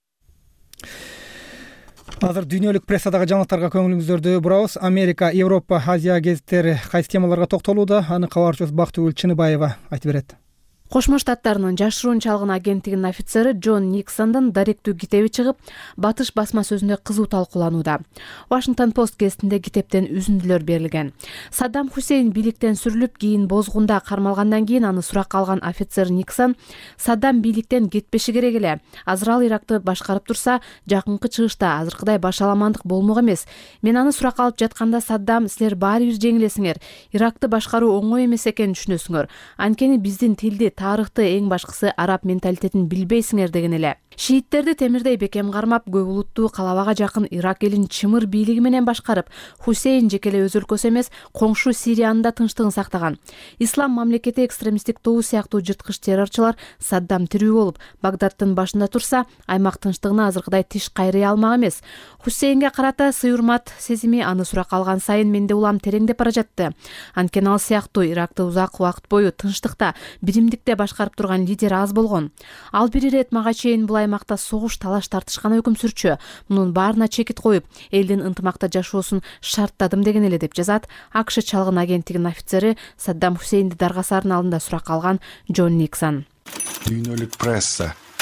Азыр дүйнөлүк прессадагы жаңылыктарга көңүлүңүздөрдү бурабыз. Америка, Европа, Азия гезиттери кайсы темаларга токтолууда? Аны кабарчыбыз Бактыгүл Чыныбаева айтып берет. Кошмо Штаттарынын жашыруун чалгын агенттигинин офицери Джон Никсондун даректүү китеби чыгып, батыш басма сөзүндө кызуу талкууланууда. Washington Post гезитинде китептен үзүндүлөр берилген. Саддам Хусейн бийликтен сүрүлүп, кийин бозгунда кармалгандан кийин аны суракка алган офицер Никсон Саддам бийликтен кетпеши керек эле. Азыр ал Иракты башкарып турса, жакынкы чыгышта азыркыдай башаламандык болмок эмес. Мен аны суракка алып жатканда Саддам, силер баары бир жеңилесиңер. Иракты башкаруу оңой эмес экенин түшүнөсүңөр. Анткени биздин тилди, тарыхты, эң башкысы араб менталитетин билбейсиңер деген эле. Шииттерди темирдей бекем кармап, көп улуттуу калабага жакын Ирак элин чымыр бийлиги менен башкарып, Хусейн жекеле өз өлкөсү эмес, коңшу Сириянын да тынчтыгын сактаган. Ислам мамлекети экстремисттик тобу сыяктуу жырткыч террорчулар Саддам тирүү болуп, Багдадтын башында турса, аймак тынчтыгына азыркыдай тиш кайрый алмак эмес. Хусейнге карата сый-урмат сезими аны суракка алган сайын менде улам тереңдеп бара жатты. Анткени ал сыяктуу Иракты узак убакыт бою тынчтыкта, биримдикте башкарып турган лидер аз болгон. Ал бир ирет мага чейин бул аймакта согуш, талаш тартышкан өкүм сүрчү. Мунун баарына чекит коюп, элдин ынтымакта жашоосун шарттадым деген эле деп жазат АКШ чалгын агенттигинин офицери Саддам Хусейнди даргасаардын алдында суракка алган Джон Никсон. Дүйнөлүк пресса.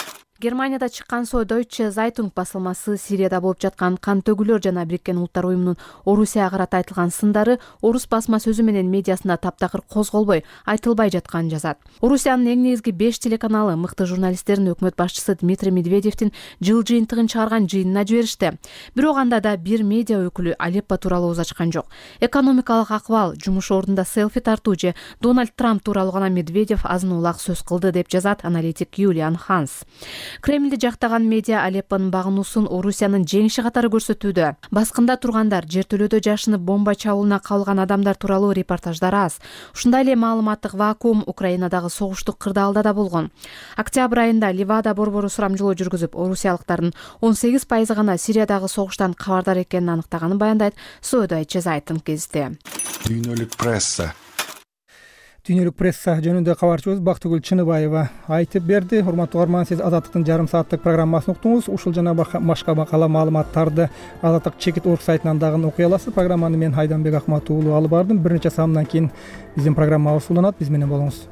Германияда чыккан Deutsche Zeitung басылмасы Сирияда болуп жаткан кан төгүлөр жана Бириккен Улуттар уюмунун Орусияга карата айтылган сындары орус басма сөзү менен медиасында таптакыр козголбой, айтылбай жатканын жазат. Орусиянын эң негизги 5 телеканалы мыкты журналисттерин өкмөт башчысы Дмитрий Медведевдин жыл жыйынтыгын чыгарган жыйынына жиберишти. Бирок анда да бир медиа өкүлү Алеппо тууралуу ооз ачкан жок. Экономикалык акыбал, жумуш ордунда селфи тартуу же Дональд Трамп тууралуу гана Медведев азын улак сөз кылды деп жазат аналитик Юлиан Ханс. Кремлди жактаган медиа Алеппонун багынуусун Орусиянын жеңиши катары көрсөтүүдө. Баскында тургандар, жертөлөдө жашынып бомба чабуулуна кабылган адамдар тууралуу репортаждар аз. Ушундай эле маалыматтык вакуум Украинадагы согуштук кырдаалда да болгон. Октябрь айында Ливада борбору сурамжылоо жүргүзүп, орусиялыктардын 18% гана Сириядагы согуштан кабардар экенин аныктаганын баяндайт Deutsche Zeitung гезити. Дүйнөлүк пресса. Дүйнөлүк пресса жөнүндө кабарчыбыз Бактыгүл Чыныбаева айтып берди. Урматтуу угарман, сиз Азаттыктын жарым сааттык программасын уктуңуз. Ушул жана башка макала маалыматтарды Азаттык чекит орг сайтынан дагы окуй аласыз. Программаны мен Айданбек Акматов уулу алып бардым. Бир нече саамдан кийин биздин программабыз уланат. Биз менен болуңуз.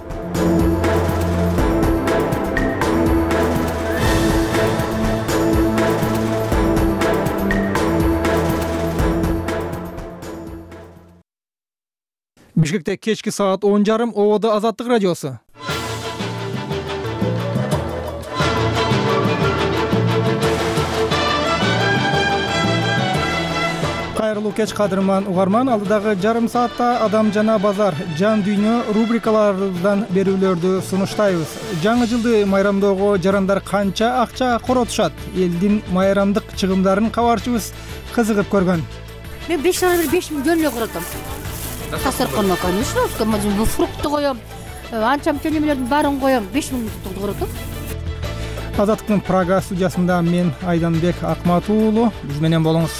Бишкекте кечки саат 10:30 Ободо Азаттык радиосу. Кайрылуу кеч кадырман угарман, алдыдагы жарым саатта адам жана базар, жан дүйнө рубрикалардан берүүлөрдү сунуштайбыз. Жаңы жылды майрамдоого жарандар канча акча коротушат? Элдин майрамдык чыгымдарын кабарчыбыз кызыгып көргөн. Мен 5 миллион эле коротом. Тасыркана, конечно, бул фрукты коем, анча мелердин баарын коем, 5 миллионду коротом. Азаттыктын Прага студиясында мен Айданбек Акматов уулу, биз менен болуңуз.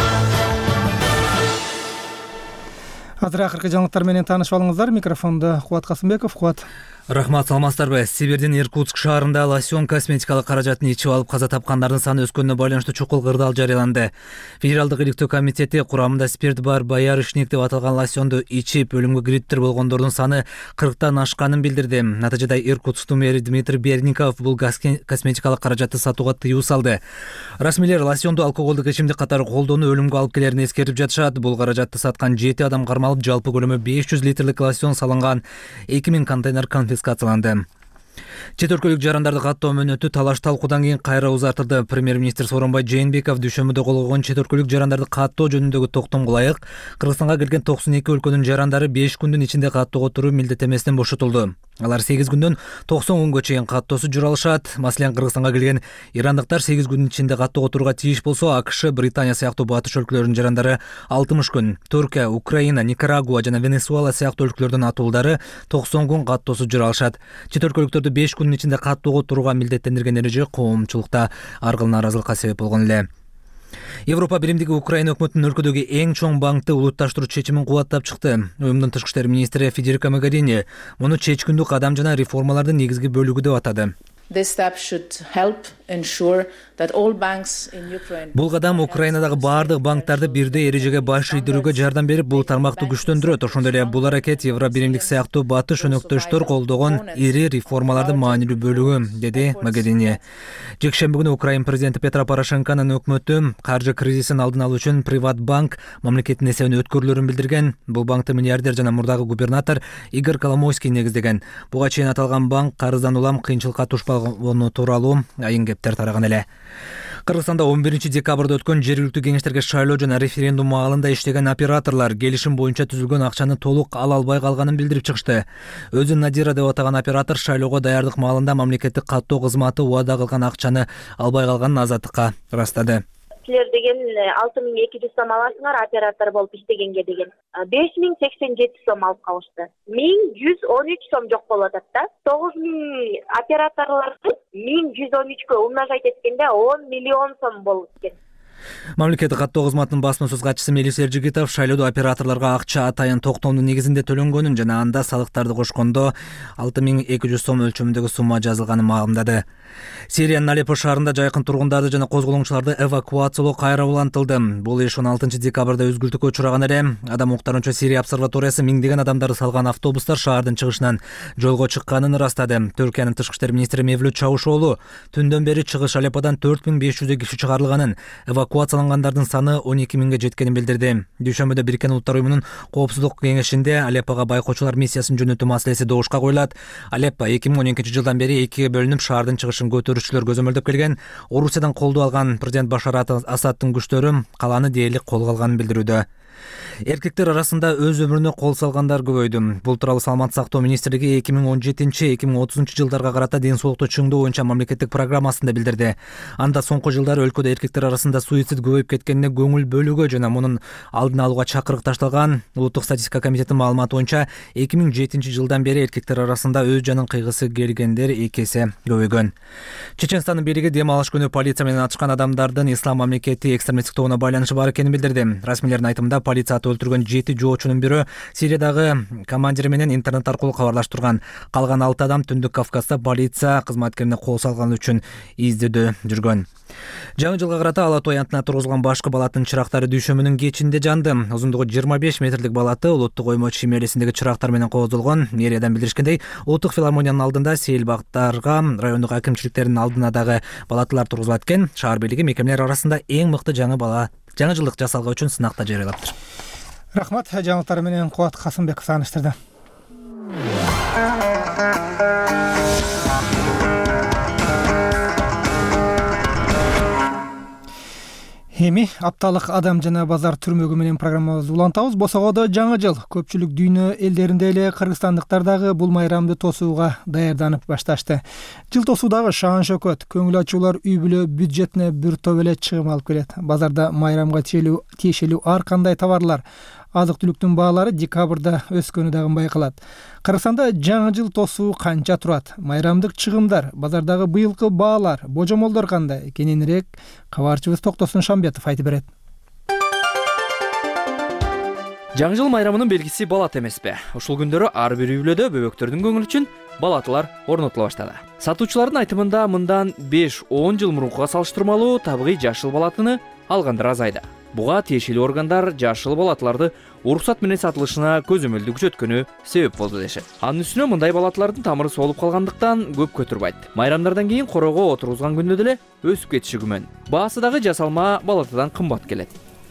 Азыр акыркы жаңылыктар менен таанышып алыңыздар. Микрофондо Кубат Касымбеков. Кубат. Рахмат, саламатсыздарбы? Сибирдин Иркутск шаарында лосьон косметикалык каражатын ичип алып каза тапкандардын саны өскөнүнө байланыштуу чукул кырдаал жарыяланды. Федералдык иликтөө комитети курамында спирт бар боярышник деп аталган лосьонду ичип өлүмгө кириптир болгондордун саны 40тан ашканын билдирди. Натыйжада Иркутсктун мэри Дмитрий Берников бул косметикалык каражатты сатууга тыюу салды. Расмийлер лосьонду алкоголдук ичимдик катары колдонуу өлүмгө алып келерин эскертип жатышат. Бул каражатты саткан 7 адам кармалып, жалпы көлөмү 500 литрлик лосьон салынган 2000 контейнер конфискацияланды. Чет өлкөлүк жарандарды каттоо мөөнөтү талаш талкуудан кийин кайра узартылды. Премьер-министр Сооронбай Жээнбеков дүйшөмбүдө кол койгон чет өлкөлүк жарандарды каттоо жөнүндөгү токтомго ылайык Кыргызстанга келген 92 өлкөнүн жарандары 5 күндүн ичинде каттоого туруу милдеттенмесинен бошотулду. Алар 8 күндөн 90 күнгө чейин каттоосу жүралышат. Маселен, Кыргызстанга келген ирандыктар 8 күндүн ичинде каттоого турууга тийиш болсо, АКШ, Британия сыяктуу батыш өлкөлөрүнүн жарандары 60 күн, Түркия, Украина, Никарагуа жана Венесуэла сыяктуу өлкөлөрдүн атуулдары 90 күн каттоосу жүралышат. Чет өлкөлүктөрдү 5 күндүн ичинде каттоого турууга милдеттендирген эреже коомчулукта ар кыл нааразылыкка себеп болгон эле. Европа биримдиги Украина өкмөтүнүн өлкөдөгү эң чоң банкты улутташтыруу чечимин кубаттап чыкты. Уюмдун тышкы иштер министри Федерико Могерини муну чечкүндүк кадам жана реформалардын негизги бөлүгү деп атады. Бул кадам Украинадагы баардык банктарды бирдей эрежеге баш ийдирүүгө жардам берип, бул тармакты күчтөндүрөт. Ошондой эле бул аракет Евро биримдик сыяктуу батыш өнөктөштөр колдогон ири реформалардын маанилүү бөлүгү, деди Могерини. Жекшемби күнү Украин президенти Петро Порошенконун өкмөтү каржы кризисин алдын алуу үчүн приват банк мамлекеттин эсебине өткөрүлөрүн билдирген. Бул банкты миллиардер жана мурдагы губернатор Игорь Коломойский негиздеген. Буга чейин аталган банк карыздан улам кыйынчылыкка тушпаганы тууралуу айын кептер тараган эле. Кыргызстанда 11 декабрда өткөн жергиликтүү кеңештерге шайлоо жана референдум маалында иштеген операторлор келишим боюнча түзүлгөн акчаны толук ала албай калганын билдирип чыгышты. Өзүн Надира деп атаган оператор шайлоого даярдык маалында мамлекеттик каттоо кызматы убада кылган акчаны албай калганын Азаттыкка ырастады. Силер деген 6200 сом аласыңар оператор болуп иштегенге деген. 5087 сом алып калышты. 1113 сом жок болуп атат да. 9000 операторлорду 1113кө умножать эткенде 10 миллион сом болуп кеткен. Мамлекеттик каттоо кызматынын басма сөз катчысы Мелис Эржигитов шайлоодо операторлорго акча атайын токтоомдун негизинде төлөнгөнүн жана анда салыктарды кошкондо 6200 сом өлчөмүндөгү сумма жазылганын маалымдады. Сириянын Алеппо шаарында жайкын тургундарды жана козголоңчуларды эвакуациялоо кайра улантылды. Бул иш 16 декабрда өзгүлтүккө учураган эле. Адам укуктарынча Сирия обсерваториясы миңдеген адамдарды салган автобустар шаардын чыгышынан жолго чыкканын ырастады. Түркиянын тышкы иштер министри Мевлют Чавушоğlu түндөн бери чыгыш Алепподан 4500 киши чыгарылганын, эвакуациялангандардын саны 12 миңге жеткенин билдирди. Дүйшөмбүдө Бириккен Улуттар уюмунун коопсуздук кеңешинде Алеппого байкоочулар миссиясын жөнөтүү маселеси добушка коюлат. Алеппо 2012 жылдан бери экиге бөлүнүп шаардын чыгышын көтөрүүчүлөр көзөмөлдөп келген. Орусиядан колдоо алган президент Башар Асадтын күчтөрү каланы дээрлик колго алганын билдирүүдө. Эркектер арасында өз өмүрүнө кол салгандар көбөйдү. Бул тууралуу Саламаттык сактоо министрлиги 2017-2030 жылдарга карата ден соолукту чыңдоо боюнча мамлекеттик программасында билдирди. Анда соңку жылдары өлкөдө эркектер арасында суицид көбөйүп кеткенине көңүл бөлүүгө жана мунун алдын алууга чакырык ташталган. Улуттук статистика комитетинин маалыматы боюнча 2007 жылдан бери эркектер арасында өз жанын кыйгысы келгендер 2 эсе көбөйгөн. Чеченстандын бийлиги дем алыш күнү полиция менен атышкан адамдардын ислам мамлекети экстремисттик тобуна байланышы бар экенин билдирди. Расмийлердин айтымында полиция өлтүргөн 7 жоочунун бирөө Сириядагы командири менен интернет аркылуу кабарлаштырган. Калган 6 адам Түндүк Кавказда полиция кызматкерине кол салган үчүн издөөдө жүргөн. Жаңы жылга карата Ала Той антына тургузулган башкы балаттын чырактары дүйшөмүнүн кечинде жанды. Узундугу 25 метрлик балаты улуттук оймо чимелесиндеги чырактар менен кооздолгон. Мэриядан билдиришкендей, улуттук филармониянын алдында, сейилбактарга, райондук акимчиликтердин алдына дагы балатылар тургузулат экен. Шаар бийлиги мекемелер арасында эң мыкты жаңы жылдык жасалган үчүн сынакта жарыялаптыр. Рахмат, жаңылыктар менен Кубат Касымбеков тааныштырды. Эми апталык адам жана базар түрмөгү менен программабызды улантабыз. Босогодо жаңы жыл. Көпчүлүк дүйнө элдеринде эле кыргызстандыктар дагы бул майрамды тосууга даярданып башташты. Жыл тосуудагы шаан шөкөт, көңүл ачуулар үй бүлө бюджетине бир топ эле чыгым алып келет. Базарда майрамга тиешелүү ар кандай товарлар, азык-түлүктүн баалары декабрда өскөнү дагы байкалат. Кыргызстанда жаңы жыл тосуу канча турат? Майрамдык чыгымдар, базардагы быйылкы баалар, божомолдор кандай? Кененирээк кабарчыбыз Токтосун Шамбетов айтып берет. Жаңы жыл майрамынын белгиси балат эмеспи? Ушул күндөрү ар бир үй бүлөдө бөбөктөрдүн көңүлү үчүн балатылар орнотула баштады. Сатуучулардын айтымында мындан 5-10 жыл мурункуга салыштырмалуу табигый жашыл балатыны алгандар азайды. Буга тиешелүү органдар жашыл балатыларды уруксат менен сатылышына көзөмөлдү күчөткөнү себеп болду дешет. Анын үстүнө мындай балатылардын тамыры солуп калгандыктан көп көтүрбайт. Майрамдардан кийин корого отургузган күндө деле өсүп кетиши күмөн. Баасы дагы жасалма балатадан кымбат келет.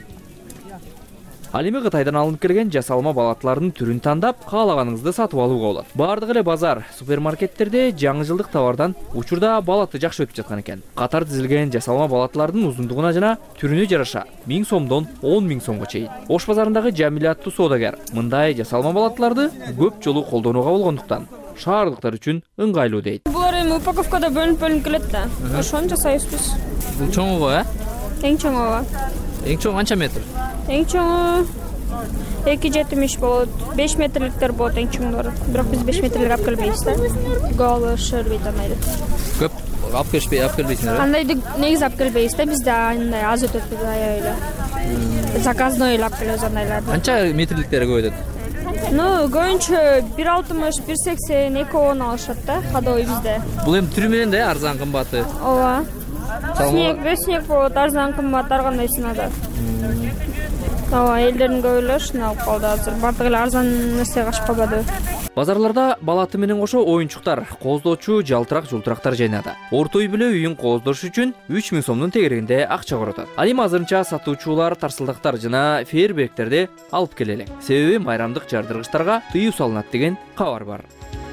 Ал эми Кытайдан алынып келген жасалма балатылардын түрүн тандап, каалаганыңызды сатып алууга болот. Баардык эле базар, супермаркеттерде жаңы жылдык товардан учурда балаты жакшы өтүп жаткан экен. Катар тизилген жасалма балатылардын узундугуна жана түрүнө жараша 1000 сомдон 10 000 сомго чейин. Ош базарындагы Жамиля аттуу соодагер мындай жасалма балатыларды көп жолу колдонууга болгондуктан шаардыктар үчүн ыңгайлуу дейт. Булар эми упаковкада бөлүнүп келет да. Ошону жасайбыз. Бул чоңго, Эң чоңго. Эң чоң канча метр? Эң чоңу 2,70 болот. 5 метрликтер болот эң чоңдору. Бирок биз 5 метрлик алып келбейбиз да. Голы шербет анайды. Көп алып келбейсиңер. Андайды негизи алып келбейбиз да, бизде андай аз өтөт аябай эле. Заказной алып келебиз андайларды. Канча метрликтери көп өтөт? Көбүнчө 1,60, 1,80, 2,10 алышат да, ходовой бизде. Бул эми түрү менен да арзан кымбаты. Ооба. Снег болот, арзан кымбат, ар кандайсына да. Ооба, элдердин көбү ушуну алып калды азыр. Бардыгы эле арзан нерсе качып калбады. Базарларда балаты менен кошо оюнчуктар, кооздоочу жалтырак жултурактар жайнады. Орто үй бүлө үйүн кооздош үчүн 3000 сомдун тегерегинде акча коротот. Ал эми азырынча сатуучулар тарсылдактар жана фейерверктерди алып келе элек. Себеби майрамдык жардыргычтарга тыюу салынат деген кабар бар.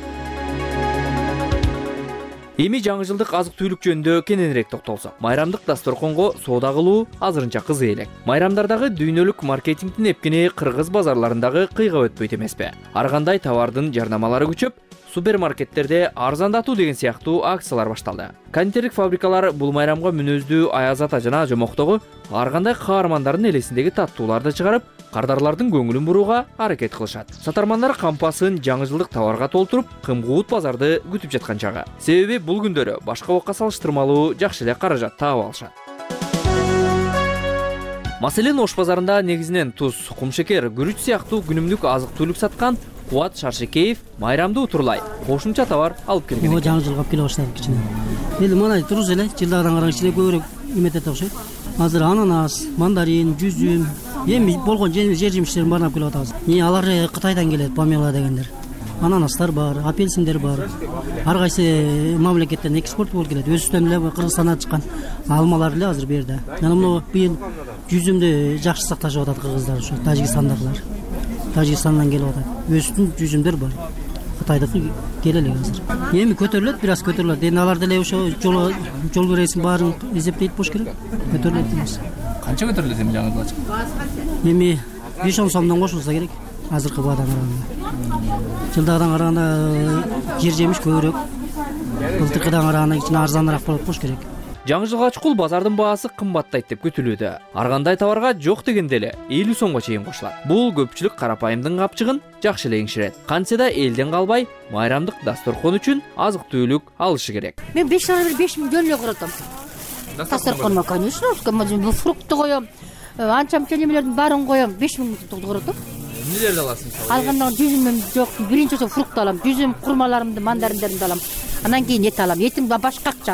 Эми жаңы жылдык азык-түлүк жөнүндө кененирээк токтолсок. Майрамдык дасторконго соода кылуу азырынча кызык элек. Майрамдардагы дүйнөлүк маркетингдин эпкини кыргыз базарларындагы кыйга өтпөйт эмеспи? Ар кандай товардын жарнамалары күчөп, супермаркеттерде арзандатуу деген сыяктуу акциялар башталды. Кондитерлик фабрикалар бул майрамга мүнөздүү аяз ата жана жомоктогу ар кандай каармандардын элесиндеги таттууларды чыгарып, кардарлардын көңүлүн бурууга аракет кылышат. Сатармандар кампасын жаңы жылдык товарга толтуруп, кымгуут базарды күтүп жаткан чагы. Себеби бул күндөрү башка убакка салыштырмалуу жакшы эле каражат таап алышат. Маселен, Ош базарында негизинен туз, кумшекер, күрүч сыяктуу күнүмдүк азык-түлүк саткан Кубат Шаршекеев майрамды утурлай кошумча товар алып келген. Жаңы жылга келип баштадык кичине. Эли мына туруз эле, жылдагыдан караганда кичине көбүрөөк эметет окшойт. Азыр ананас, мандарин, жүзүм, эми болгон жер жемиштердин баарын алып келип атабыз. Алар Кытайдан келет, помело дегендер. Ананастар бар, апельсиндер бар. Ар кайсы мамлекеттен экспорт болуп келет. Өзүбүздөн эле Кыргызстандан чыккан алмалар эле азыр берде. Жана мына быйыл жүзүмдү жакшы сакташып атат кыргыздар, ушу Тажикстандагылар. Тажикстандан келип атат. Өзүбүздүн жүзүмдөр бар. Кытайдыкы келе элек азыр. Эми көтөрүлөт, бир аз көтөрүлөт. Эми алар деле ошо жол бересин баарын эсептейт болуш керек. Көтөрүлөт эмес. Канча көтөрүлөт эми жаңы жылга чыкканда? Эми 5-10 сомдон кошулса керек. Азыркы баадан караганда. Жылдагыдан караганда жер жемиш көбүрөөк. Былтыркыдан караганда кичине арзаныраак болот болуш керек. Жаңы жылга чукул базардын баасы кымбаттайт деп күтүлүүдө. Ар кандай товарга жок дегенде эле 50 сомго чейин кошулат. Бул көпчүлүк карапайымдын капчыгын жакшы эле еңширет. Кантсе да элден калбай майрамдык дасторкон үчүн азык-түлүк алышы керек. Мен 5 миллион эле курутам. Дасторконго, конечно, бул фрукты коем. Анчам немелердин баарын коем, 5 миллиондукту курутам. Эмнелерди аласың? Алганда жүзүмүм жок, биринчи ошо фрукт алам, жүзүм, курмаларымды, мандариндеримди алам. Анан кийин эт алам. Этим башка акча.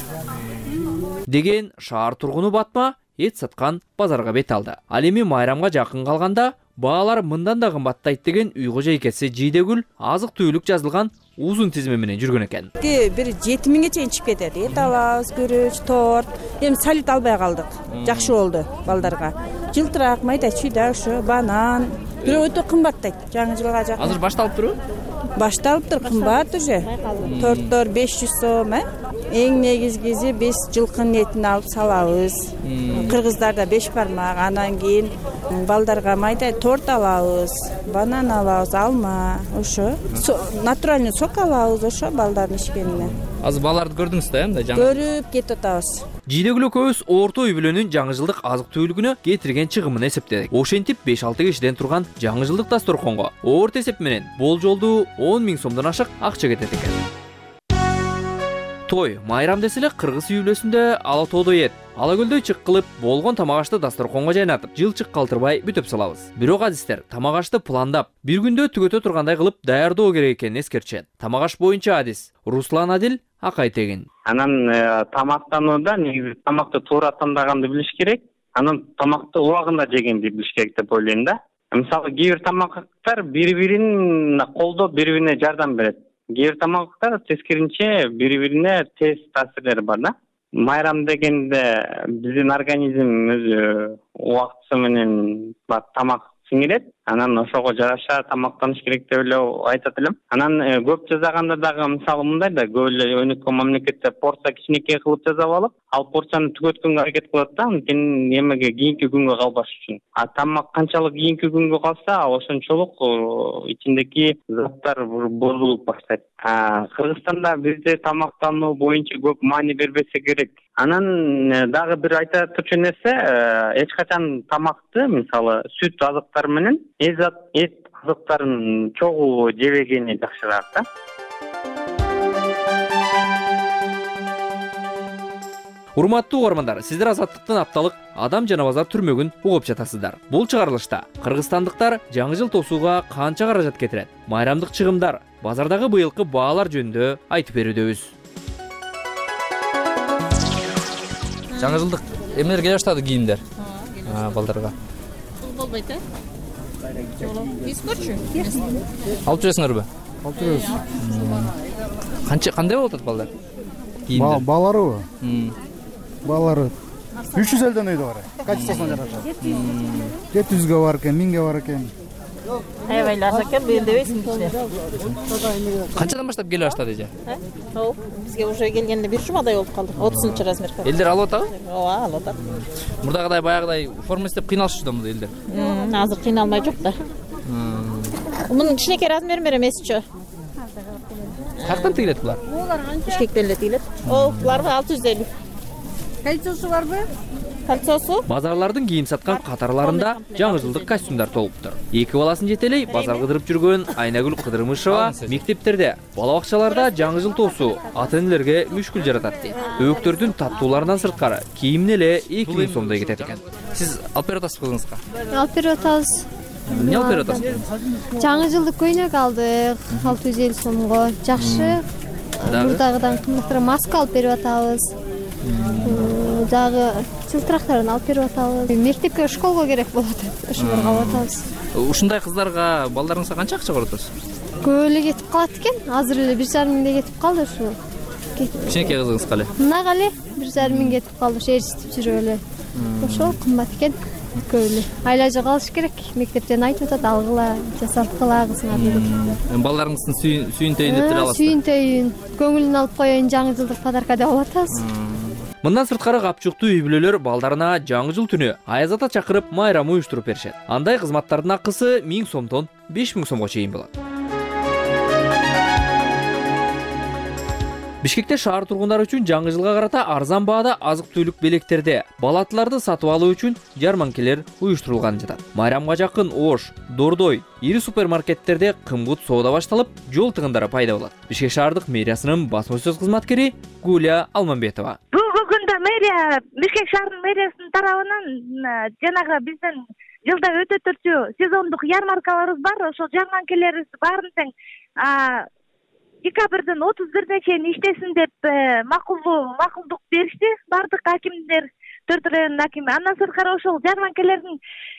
Деген шаар тургуну Батма эт саткан базарга бет алды. Ал эми майрамга жакын калганда баалар мындан да кымбаттайт деген үй кожойкеси Жийдегүл азык-түлүк жазылган узун тизме менен жүргөн экен. Бир 7000ге чейин чыгып кетет. Эт алабыз, күрүч, торт. Эми салют албай калдык. Жакшы болду балдарга. Жылтыраак майда чүйдө ошо банан. Бирок өтө кымбаттайт жаңы жылга жакын. Азыр башталып турбу? Башталыптыр, кымбат уже. Торттор 500 сом, Эң негизгиси биз жылкынын этин алып салабыз. Кыргыздарда 5 бармак, анан кийин балдарга майда торт алабыз, банан алабыз, алма, ошо. Натуральный сок алабыз ошо балдардын ичкенине. Азыр баларды көрдүңүз да, мындай жаңы? Көрүп кетип атабыз. Жийдегүл экөөбүз орто үй бүлөнүн жаңы жылдык азык-түлүгүнө кетирген чыгымын эсептедик. Ошентип 5-6 кишиден турган жаңы жылдык дасторконго орто эсеп менен болжолдуу 10 000 сомдон ашык акча кетет экен. Той, майрам деселе кыргыз үй бүлөсүндө ала тоодо эт, ала көлдөй чык кылып, болгон тамак ашты дасторконго жайнатып, жылчык калтырбай бүтөп салабыз. Бирок адистер тамак ашты пландап, бир күндө түгөтө тургандай кылып даярдоо керек экенин эскертишет. Тамак аш боюнча адис Руслан Адил Акай тегин. Анан тамактанууда негизи тамакты туура тандаганды билиш керек, анан тамакты убагында жегенди билиш керек деп ойлойм да. Мисалы кээ бир тамактар бири-бирин колдоп, бири-бирине жардам берет. Кээ бир тамактар тескеринче бири-бирине тез таасирлери бар да. Майрам дегенде биздин организм өзү убакытысы менен тамак сиңирет. Анан ошого жараша тамактаныш керек деп эле айтат элем. Анан көп жасаганда дагы мисалы мындай да, көп эле өнүккөн мамлекетте порция кичинекей кылып жасап алып, ал порцияны түгөткөнгө аракет кылат да, анткени эмеге кийинки күнгө калбаш үчүн. А тамак канчалык кийинки күнгө калса, ошончолук ичиндеги заттар бузулуп баштайт. Кыргызстанда бизде тамактануу боюнча көп маани бербесе керек. Анан дагы бир айта турчу нерсе, эч качан тамакты, мисалы сүт азыктар менен эт азыктарын чогуу жебегени жакшыраак да. Урматтуу угармандар, сиздер Азаттыктын апталык адам жана базар түрмөгүн угуп жатасыздар. Бул чыгарылышта кыргызстандыктар жаңы жыл тосууга канча каражат кетирет, майрамдык чыгымдар, базардагы быйылкы баалар жөнүндө айтып берүүдөбүз. Жаңы жылдык эмнелер келе баштады кийимдер? Балдарга. Болбойт, Бискочу. Алып жүрөсүңөрбү? Алып жүрөбүз. Кандай болуп атат балдар? Баларыбы? Балары 300 элден өйдө бар. Качествосуна жараша. 700ге бар экен, 1000ге бар экен. Аябайласа экен, быйыл дебейсиң кичине. Канчадан баштап келе баштады эже? Бизге уже келгенде бир жумадай болуп калды. 30-размер. Элдер алып атабы? Ооба, алып атат. Мурдагыдай баягыдай форма издеп кыйналышчу элдер. Азыр кыйналмай жок да. Мунун кичинекей размери эмесчү. Каяктан тигилет булар? Бишкектен эле тигилет. Буларбы 650. Кольцосу барбы? Кольцосу? Базарлардын кийим саткан катарларында жаңы жылдык костюмдар толуптур. Эки баласын жетелей базар кыдырып жүргөн Айнагүл Кыдырмышева мектептерде, бала бакчаларда жаңы жыл тоосу ата-энелерге мүшкүл жаратат дейт. Өбөктөрдүн таттууларынан сырткары кийимине эле 2000 сомдой кетет экен. Сиз алып берип атасызбы кызыңызга? Алып берип атабыз. Эмне алып берип атасыз? Жаңы жылдык көйнөк алдык 650 сомго. Жакшы. Мурдагыдан кымбатыраак маска алып берип атабыз. Дагы жылтырактарын алып берип атабыз. Мектепке, школго керек болот. Ошолорго алып атабыз. Ушундай кыздарга балдарыңызга канча акча коротосуз? Көп эле кетип калат экен. Азыр эле 1,5 миңдей кетип калды ушу. Кичинекей кызыңыз кале? Мынага эле 1,5 миң кетип калды, ээрчитип жүрүп эле. Ошол кымбат экен. Көп эле. Айлажа калыш керек. Мектептен айтып атат, алгыла, жасаткыла кызыңа деп. Балдарыңыздын сүйүнтөйүн деп аласызбы? Сүйүнтөйүн, көңүлүн алып коеюн, жаңы жылдык подарка деп алып атабыз. Мындан сырткары капчуктуу үй бүлөлөр балдарына жаңы жыл түнү аяз ата чакырып майрам уюштуруп беришет. Андай кызматтардын акысы 1000 сомдон 5000 сомго чейин болот. Бишкекте шаар тургундары үчүн жаңы жылга карата арзан баада азык-түлүк белектерде балатыларды сатып алуу үчүн жарманкелер уюштурулган жатат. Майрамга жакын Ош, Дордой, ири супермаркеттерде кымбат соода башталып, жол тыгындары пайда болот. Бишкек шаардык мэриясынын басма сөз кызматкери Гуля Алмамбетова. Бүгүнкү күндө мэрия, Бишкек шаарынын мэриясынын тарабынан жанагы биздин жылда өтөтүрчү сезондук ярмаркаларыбыз бар. Ошол жарманкелерибиз баарын тең декабрдын 31-ине чейин иштесин деп макулдук беришти бардык акимдер, 4 райондун акими. Андан сырткары ошол жарманкелердин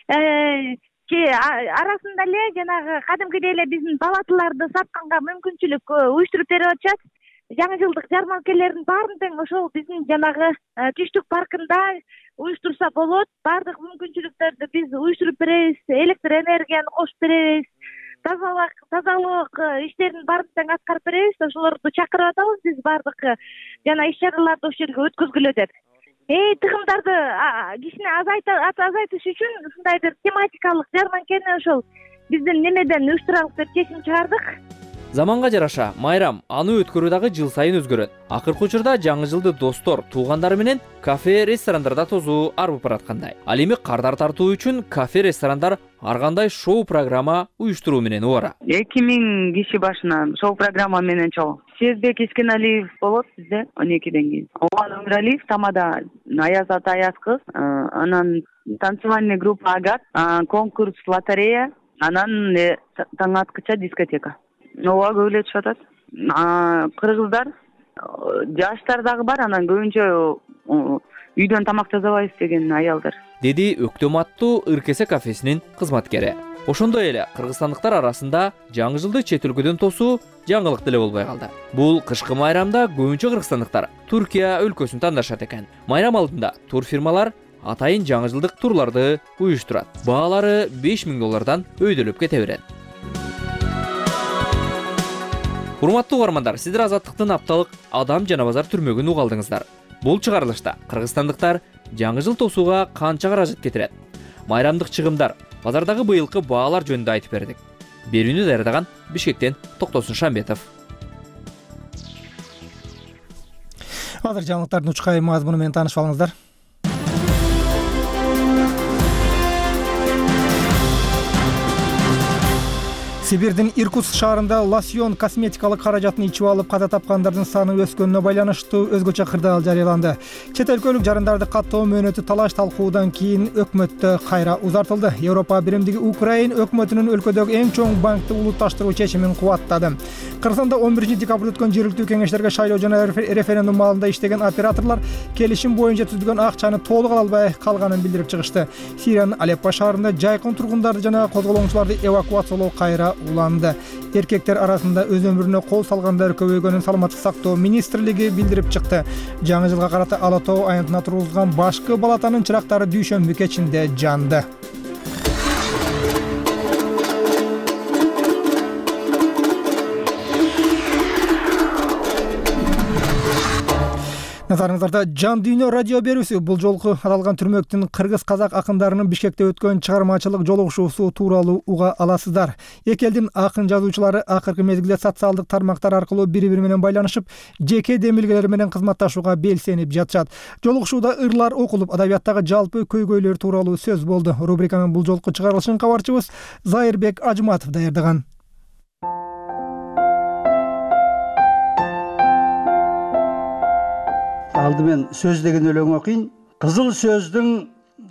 арасында эле жанагы кадимкидей эле биздин балатыларды сатканга мүмкүнчүлүк уюштуруп берип атышат. Жаңы жылдык жарманкелердин баарын тең ошол биздин жанагы түштүк паркында уюштурса болот. Бардык мүмкүнчүлүктөрдү биз уюштуруп беребиз, электр энергияны кошуп беребиз. Тазалык иштерин баарын тең аткарып беребиз. Ошолорду чакырып атабыз биз бардык жана иш-чараларды ошол жерге өткөзгүлө деп. Тыгымдарды кичине азайтыш үчүн ушундай бир тематикалык жарманкени ошол биздин немеден уюштуралык деп чечим чыгардык. Заманга жараша майрам аны өткөрүү дагы жыл сайын өзгөрөт. Акыркы учурда жаңы жылды достор, туугандары менен кафе, ресторандарда тозуу арбып бараткандай. Ал эми кардар тартуу үчүн кафе, ресторандар ар кандай шоу программа уюштуруу менен убара. 2000 киши башына шоу программа менен чогуу. Сезбек Искеналиев болот бизде 12ден кийин. Оған Өмүралиев тамада аяз ата аяз кыз, анан танцевальный группа Агат, конкурс лотерея, анан таң аткыча дискотека. Ооба көп эле түшүп атат. Кыргыздар, жаштар дагы бар, анан көбүнчө үйдөн тамак жасабайбыз деген аялдар. Деди Өктөм аттуу Ыркесе кафесинин кызматкери. Ошондой эле кыргызстандыктар арасында жаңы жылды чет өлкөдөн тосуу жаңылык деле болбой калды. Бул кышкы майрамда көбүнчө кыргызстандыктар Туркия өлкөсүн тандашат экен. Майрам алдында турфирмалар атайын жаңы жылдык турларды уюштурат. Баалары $5000 өйдөлөп кете берет. Урматтуу угармандар, сиздер Азаттыктын апталык адам жана базар түрмөгүн угалдыңыздар. Бул чыгарылышта кыргызстандыктар жаңы жыл тосууга канча каражат кетирет? Майрамдык чыгымдар, базардагы быйылкы баалар жөнүндө айтып бердик. Берүүнү даярдаган Бишкектен Токтосун Шамбетов. Азыр жаңылыктардын учкай мазмуну менен таанышып алыңыздар. Сибирдин Иркутск шаарында лосьон косметикалык каражатын ичип алып каза тапкандардын саны өскөнүнө байланыштуу өзгөчө кырдаал жарыяланды. Чет өлкөлүк жарандарды каттоо мөөнөтү талаш талкуудан кийин өкмөттө кайра узартылды. Европа биримдиги Украин өкмөтүнүн өлкөдөгү эң чоң банкты улутташтыруу чечимин кубаттады. Кыргызстанда 11 декабрда өткөн жергиликтүү кеңештерге шайлоо жана референдум маалында иштеген операторлар келишим боюнча түзүлгөн акчаны толук ала албай калганын билдирип чыгышты. Сириянын Алеппо шаарында жайкын тургундарды жана козголоңчуларды эвакуациялоо кайра уланды. Эркектер арасында өз өмүрүнө кол салгандар көбөйгөнүн Саламаттык сактоо министрлиги билдирип чыкты. Жаңы жылга карата Ала Тоо аянтына тургузулган башкы балатанын чырактары дүйшөмбү кечинде жанды. Назарыңыздарда Жан Дүйнө радио берүүсү. Бул жолку аталган түрмөктүн кыргыз-казак акындарынын Бишкекте өткөн чыгармачылык жолугушуусу тууралуу уга аласыздар. Эки элдин акын жазуучулары акыркы мезгилде социалдык тармактар аркылуу бири-бири менен байланышып, жеке демилгелер менен кызматташууга белсенип жатышат. Жолугушууда ырлар окулуп, адабияттагы жалпы көйгөйлөр тууралуу сөз болду. Рубриканын бул жолку чыгарылышын кабарчыбыз Зайырбек Ажматов даярдаган. Алдымен сөз деген өлең окуйын. Кызыл сөздүн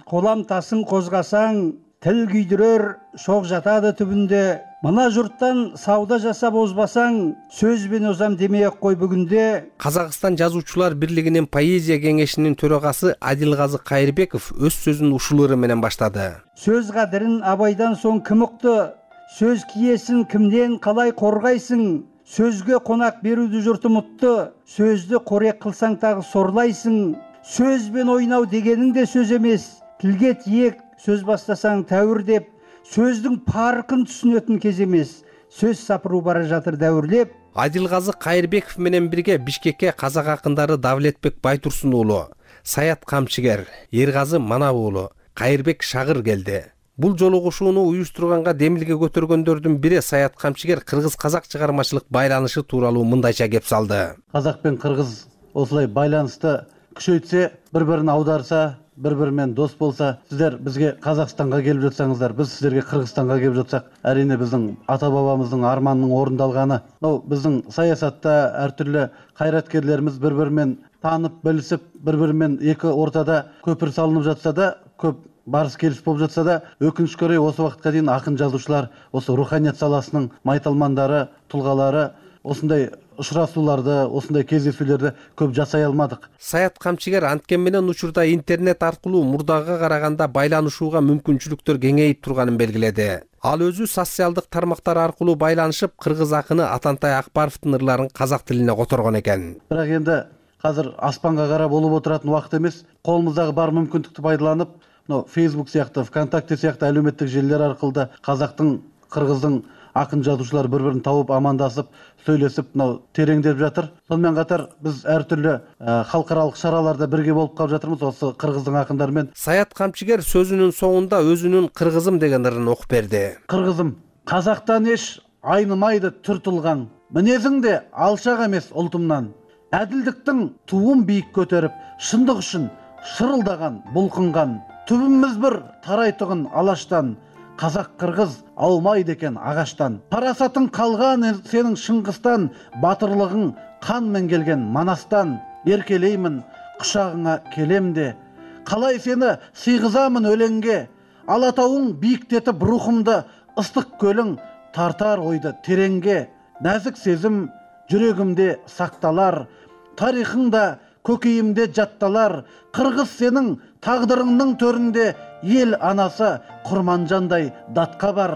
колам тасын козгасаң, тил күйдүрөр шок жатады түбүндө. Мына журттан сауда жасап озбасаң, сөзбен озам демей-ак кой бүгүндө. Казакстан жазуучулар бирлигинин поэзия кеңешинин төрагасы Адилгазы Кайырбеков өз сөзүн ушул ыры менен баштады. Сөз кадырын абайдан соң ким укту? Сөз киесин кимден калай коргайсың? Сөзгө конак берүүдү журт умутту. Сөздү корек кылсаң тагы сорлайсың. Сөзбен ойнау дегениң де сөз эмес. Тилге тиек сөз бастасаң тәуір деп. Сөздің паркын түсінетін кез емес. Сөз сапыру бара жатыр дәуірлеп. Адилгазы Кайырбеков менен бирге Бишкекке казак акындары Давлетбек Байтурсун уулу, Саят Камчыгер, Эргазы Манап уулу, Кайырбек Шагыр келди. Бул жолугушууну уюштурганга демилге көтөргөндөрдүн бири Саят Камчыгер кыргыз-казак чыгармачылык байланышы тууралуу мындайча кеп салды. Казак пен кыргыз осылай байланышты күчөйтсе, бір-бірін аударса, бір-бірімен дос болса, сіздер бізге Қазақстанға келіп жатсаңыздар, біз сіздерге Қырғызстанға келіп жатсақ, әрине біздің ата-бабамыздың арманының орындалғаны. Біздің саясатта әртүрлі қайраткерлеріміз бір-бірімен танып, білісіп, бір-бірімен екі ортада көпір салынып жатса да, көп барыс келіс болып жатса да, өкінішке орай осы уақытқа дейін ақын жазушылар, осы руханият саласының майталмандары, тұлғалары осындай ұшырасуларды, осындай кездесулерді көп жасай алмадық. Саят Камчыгер анткен менен учурда интернет аркылуу мурдага караганда байланышууга мүмкүнчүлүктөр кеңейип турганын белгиледи. Ал өзү социалдык тармактар аркылуу байланышып, кыргыз акыны Атантай Акбаровдун ырларын казак тилине которгон экен. Бирок энди азыр аспанга карап болуп отуратын убакыт эмес. Колумуздагы бар мүмкүндүктү пайдаланып, Facebook сыяктуу, ВКонтакте сыяктуу әлеуметтик желилер аркылуу да казактын, кыргыздын акын жазуучулар бір-бірін тауып, амандасып, сөйлесіп, тереңдеп жатыр. Сонымен қатар біз әртүрлі халықаралық шараларда бірге болып қалып жатырмыз осы кыргыздың акындарымен. Саят Камчыгер сөзүнүн соңунда өзүнүн кыргызым деген ырын окуп берди. Кыргызым, казактан еш айнымайды түр тылгаң. Мінезің де алшақ емес ұлтымнан. Әділдіктің туын биік көтеріп, шындық үшін шырылдаған, бұлқынған. Түбіміз бір тарайтығын алаштан. Қазақ қырғыз аумайды екен ағаштан. Парасатың қалған сенің Шыңғыстан, батырлығың қанмен келген Манастан. Еркелеймін, құшағыңа келемде. Қалай сені сыйғызамын өлеңге. Алатауың биіктетіп рухымды, ыстық көлің тартар ойды тереңге. Нәзік сезім жүрегімде сақталар. Тарихыңда көкейімде жатталар. Қырғыз сенің тағдырыңның төрінде ел анасы Құрманжандай датқа бар.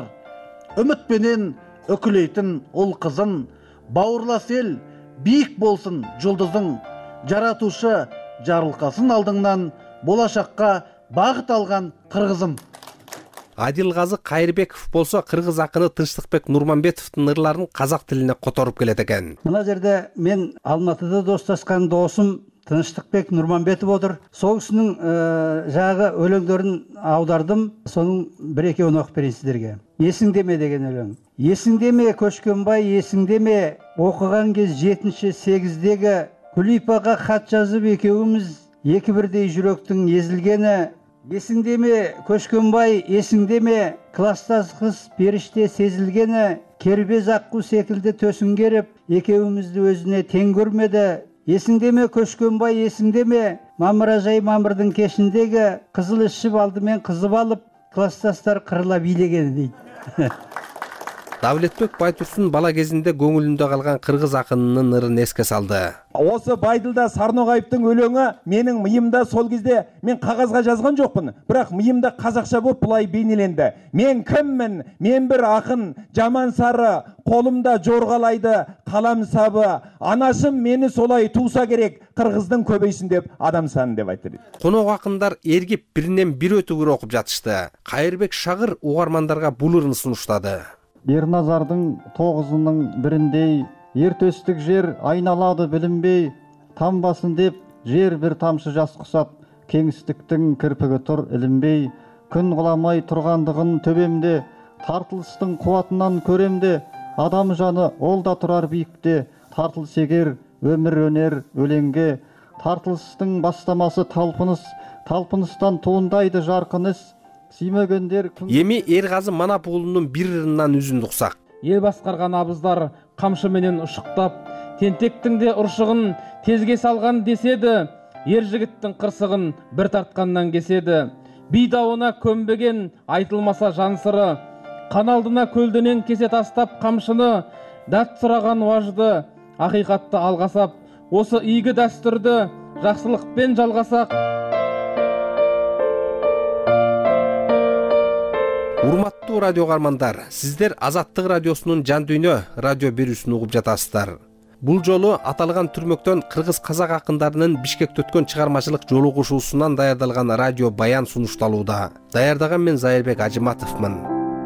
Үмітпенен өкілейтін ол қызын, бауырлас ел биік болсын жұлдызың. Жаратушы жарылқасын алдыңнан, болашаққа бағыт алған қырғызым. Адилгазы Кайырбеков болсо кыргыз акыны Тынчтыкбек Нурманбетовдун ырларын казак тилине которуп келет экен. Мына жерде мен Алматыда досташкан досум Тынчтыкбек Нурманбетов отур. Сол кишинин жагы өлөңдөрүн аудардым. Сонун бир-экөөнү окуп берейин сиздерге. Эсиңдеме деген өлөң. Эсиңдеме Көчкөнбай, эсиңдеме окуган кез 7-8-деги Күлипага хат жазып экөөбүз эки бирдей жүрөктүн эзилгени. Есіңдеме Көшкөнбай, есіңдеме класстас кыз периште сезилгени. Кербез акку секилди төсүн керип, экөөбүздү өзүнө тең көрмөдү. Есіңдеме Көшкөнбай, есіңдеме мамыражай мамырдын кешиндеги кызыл ишип алдымен кызып алып, класстастар кырыла бийлегени дейт. Давлетбек Байтурсун бала кезинде көңүлүндө калган кыргыз акынынын ырын эске салды. Осы Байдылда Сарноғайыптың өлеңі менің миымда сол кезде мен қағазға жазған жоқпын, бірақ миымда қазақша болып бұлай бейнеленді. Мен кіммін? Мен бір ақын, жаман сары, қолымда жорғалайды қалам сабы. Анашым мені солай туса керек, қырғыздың көбейсін деп адам саны деп айтты. Конок акындар эргип биринен бир өтүгүр окуп жатышты. Кайырбек Шагыр угармандарга бул ырын сунуштады. Ерназардың тоғызының біріндей, ертөстік жер айналады білінбей, тамбасын деп жер бір тамшы жас құсап, кеңістіктің кірпігі тұр ілінбей, күн құламай тұрғандығын төбемде, тартылыстың қуатынан көремде, адам жаны ол да тұрар биікте, тартылыс егер өмір өнер өлеңге, тартылыстың бастамасы талпыныс, талпыныстан туындайды жарқын іс. Эми Эргазы Манап уулунун бир ырынан үзүндү уксак. Ел басқарған абыздар камшы менен ушуктап, тентектің де ұршығын тезге салған деседі, ер жігіттің қырсығын бір тартқаннан кеседі. бий дауына көнбеген айтылмаса жан сыры, қан алдына көлденең кесе тастап қамшыны, дәт сұраған уажды, ақиқатты алғасап, осы игі дәстүрді жақсылықпен жалғасақ. Урматтуу радио кармандар, сиздер Азаттык радиосунун жан дүйнө радио берүүсүн угуп жатасыздар. Бул жолу аталган түрмөктөн кыргыз-казак акындарынын Бишкекте өткөн чыгармачылык жолугушуусунан даярдалган радио баян сунушталууда. Даярдаган мен Зайырбек Ажыматовмун.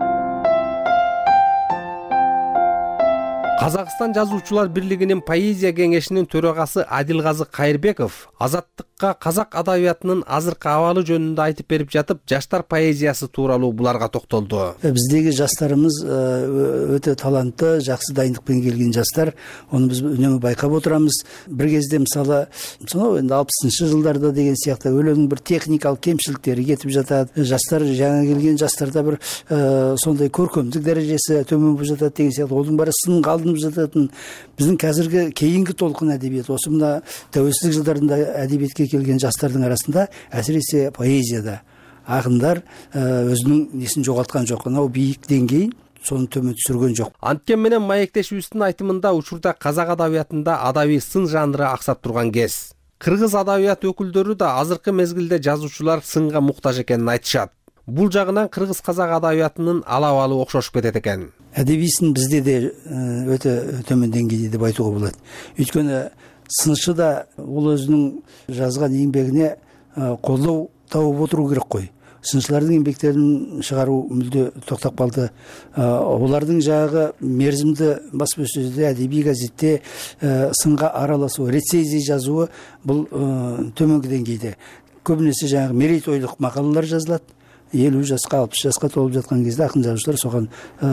Казакстан жазуучулар бирлигинин поэзия кеңешинин төрагасы Адилгазы Кайырбеков Азаттыкка казак адабиятынын азыркы абалы жөнүндө айтып берип жатып, жаштар поэзиясы тууралуу буларга токтолду. Биздеги жаштарыбыз өтө таланттуу, жакшы дайындык менен келген жаштар. Аны биз үнөмө байкап отурабыз. Бир кезде мисалы, эми 60-жылдарда деген сыяктуу өлеңдүн бир техникалык кемчиликтери кетип жатат. Жаштар жаңы келген жаштарда бир сондай көркөмдүк дарежеси төмөн болуп жатат деген сыяктуу. Олдун баары сынга алынып жататын. Биздин казыркы кейинги толкун адебият, осы мына тәуелсиздик жылдарында әдебиетке келген жастардың арасында, әсіресе поэзияда ақындар өзінің несін жоғалтқан жоқ, анау биік деңгейін соны төмен түсірген жоқ. Анткени менен маектешүүбүздүн айтымында учурда казак адабиятында адабий сын жанры аксап турган кез. Кыргыз адабият өкүлдөрү да азыркы мезгилде жазуучулар сынга муктаж экенин айтышат. Бул жагынан кыргыз-казак адабиятынын алабалы окшошуп кетет экен. Әдеби сын бізде де өтө төмен деңгейде деп айтууга болот. Өйткөнү сыншы да ол өзінің жазған еңбегіне колдоо тауып отыру керек қой. Сыншылардың еңбектерін шығару мүлде тоқтап қалды. Олардың жағы мерзімді баспасөзде, әдеби газетте сынға араласу, рецензия жазуы бұл төменгі деңгейде. Көбінесе жаңағы мерейтойлық мақалалар жазылады. 50 жасқа, 60 жасқа толып жатқан кезде ақын жазушылар соған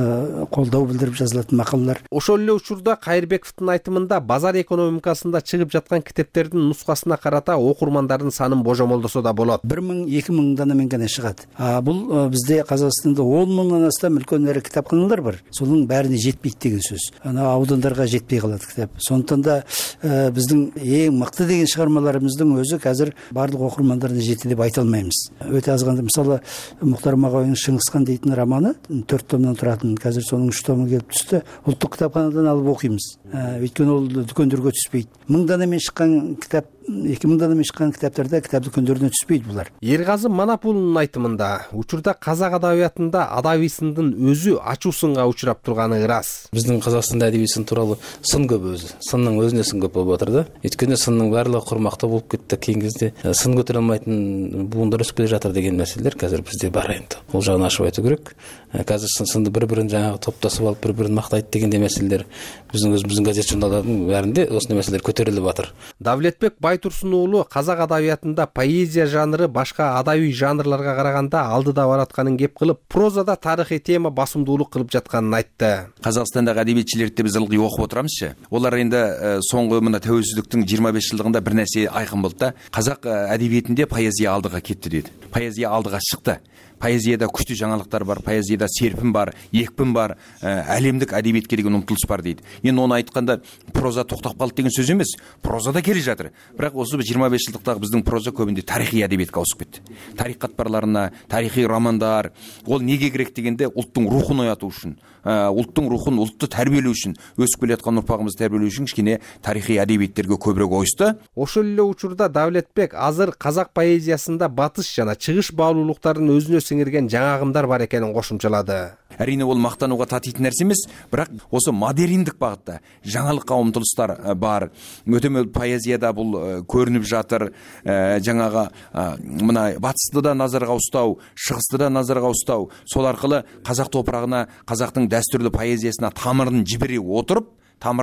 қолдау білдіріп жазылатын мақалалар. Ошол эле учурда Кайырбековдун айтымында базар экономикасында чыгып жаткан китептердин нускасына карата окурмандардын санын божомолдосо да болот. 1000-2000 данамен гана чыгат. Бул бизде Казакстанда 10 мыңдан астам үлкөн эре китапканалар бар. Сонун бәріне жетпейт деген сөз. Ана аудандарга жетпей калат китап. Сондықтан да биздин эң мыкты деген чыгармаларыбыздын өзү азыр барлык окурмандарына жетти деп айта алмайбыз. Өтө аз гана мисалы Мұхтар Мағауинин Шыңғысхан дейтін романы 4 томнан тұратын, қазір соның 3 томы келіп түсті. Ұлттық кітапханадан алып оқимыз. Өйткені ол дүкендерге түспейді. 1000 данамен шыққан кітап, 2000 данамен шыққан кітаптарда кітап дүкендеріне түспейді бұлар. Ерғазы Манапулунун айтымында, учурда казак адабиятында адабий сындын өзү ачуу сынга учурап турганы ырас. Биздин Казакстанда адабий сын тууралуу сын көп өзү. Сынның өзүнө сын көп болуп атыр да. Өйткөнү сынның баардыгы курмакта болуп кетти. Кийинки кезде сын көтөрө алмайтын буундар өсүп келе жатыр деген маселелер қазір бізде бар енді. Ол жағын ашып айту керек. Қазір сынды бір-бірін жаңағы топтасып алып, бір-бірін мақтайды дегендей мәселелер біздің газет журналдардың бәрінде осындай мәселелер көтеріліп жатыр. Давлетбек Байтурсун уулу казак адабиятында поэзия жанры башка адабий жанрларга караганда алдыда баратканын кеп кылып, прозада тарыхый тема басымдуулук кылып жатканын айтты. Казакстандагы адебиетчилерди биз ылгый окуп отурамызчы. Олар энди соңку мына тәуелсиздиктин 25 жылдыгында бир нерсе айкын болду да. Казак адебиетинде поэзия алдыга кетти дейт. Поэзия алдыга шыкты. Поэзияда күчтүү жаңалыктар бар, поэзияда серпин бар, екпин бар, әлемдик адебиетке деген умтулуш бар дейт. Эми оны айтканда проза токтоп калды деген сөз эмес. Проза да келе жатыр. Бирок осы 25 жылдыктагы биздин проза көбүндө тарыхый адебиетке ауысып кетти. Тарих катмарларына, тарыхый романдар, ол неге керек дегенде улуттун рухун оятуу үчүн, улуттун рухун, улутту тарбиялоо үчүн, өсүп келе аткан урпагыбызды тарбиялоо үчүн кичине тарыхый адебиеттерге көбүрөөк ойусту. Ошол эле учурда Давлетбек азыр казак поэзиясында батыш жана чыгыш баалуулуктардын өзүнө сиңирген жаңа агымдар бар экенин кошумчалады. Әрине ол мактанууга татыйтын нерсе эмес, бирок осы модерндик багытта жаңалыкка умтулуштар бар. Өтө поэзияда бул көрүнүп жатыр. Жаңага мына батысты да назарга устау, чыгысты да назарга устау, сол аркылы казак топурагына, казактын дәстүрлүү поэзиясына тамырын жибере отуруп,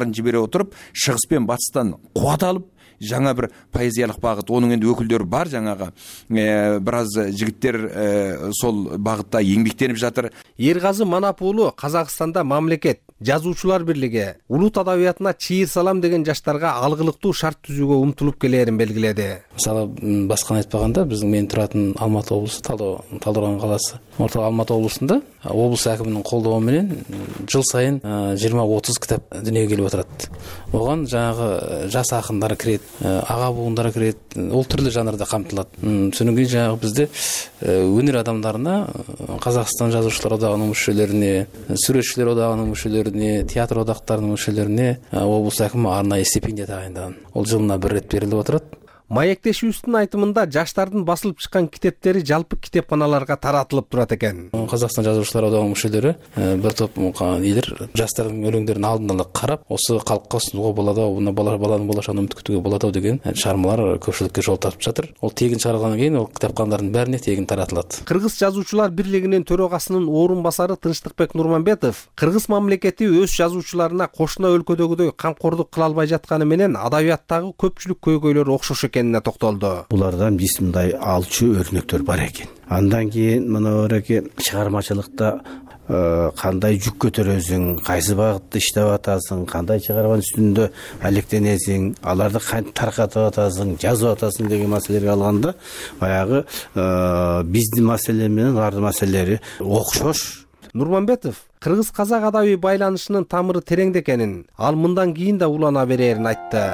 чыгыс пен батыстан кубат алып, жаңа бір поэзиялық бағыт, оның енді өкілдері бар, жаңағы біраз жігіттер сол бағытта еңбектеніп жатыр. Ерғазы Манапулу Қазақстанда мамлекет жазуучулар бирлиги улут адабиятына чыйыр салам деген жаштарга алгылыктуу шарт түзүүгө умтулуп келээрин белгиледи. Мисалы башканы айтканда биздин мен туратын Алматы облусу, Талдыкоргон калаасы, ортолук Алматы облусунда облус акиминин колдоо менен жыл сайын 20-30 китап дүнүйгө келип отурат. Оган жанагы жас акындар кирет, ага буундар кирет, ол түрлүү жанрда камтылат. Сонун кийин жанагы бизде өнөр адамдарына, Казакстан жазуучулар одагынын мүчөлөрүнө, сүрөтчүлөр одагынын мүчөлөрүнө, театр одактарынын мүчөлөрүнө облус акими арнайы стипендия тагайындаган. Ол жылына бир рет берилип отурат. Маектешүүбүздүн айтымында жаштардын басылып чыккан китептери жалпы китепканаларга таратылып турат экен. Казакстан жазуучулар одагынын мүчөлөрү бир топ элер жаштардын өлөңдөрүн алдын ала карап, осы калкка сунууга болот, мына баланын болочогун үмүт күтүүгө болот деген чыгармалар көпчүлүккө жол тартып жатыр. Ол тегин чыгарылгандан кийин ол китепканалардын бээрине тегин таратылат. Кыргыз жазуучулар бирлигинин төрагасынын орун басары Тынчтыкбек Нурманбетов кыргыз мамлекети өз жазуучуларына кошуна өлкөдөгүдөй камкордук кыла албай жатканы менен адабияттагы көпчүлүк көйгөйлөр окшош экенине токтолду. Булардан мындай алчу өрнөктөр бар экен. Андан кийин мынабереки чыгармачылыкта кандай жүк көтөрөсүң, кайсы багытта иштеп атасың, кандай чыгарманын үстүндө алектенесиң, аларды кантип таркатып атасың, жазып атасың деген маселелерге алганда, баягы биздин маселе менен алардын маселелери окшош. Нурманбетов кыргыз-казак адабий байланышынын тамыры тереңде экенин, ал мындан кийин да улана берерин айтты.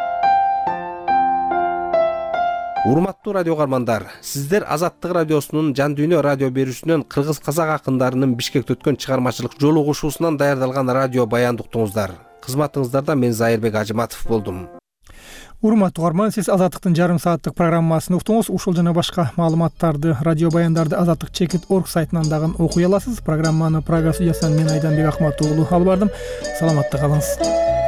Урматтуу радио каармандар, сиздер Азаттык радиосунун Жан Дүйнө радио берүүсүнөн кыргыз-казак акындарынын Бишкекте өткөн чыгармачылык жолугушуусунан даярдалган радио баянды уктуңуздар. Кызматыңыздарда мен Зайырбек Ажыматов болдум. Урматтуу каарман, сиз Азаттыктын жарым сааттык программасын уктуңуз. Ушул жана башка маалыматтарды, радио баяндарды azattik.org сайтынан дагы окуй аласыз. Программаны Прага студиясынан мен Айданбек Ахматуулу алып бардым. Саламатта калыңыз.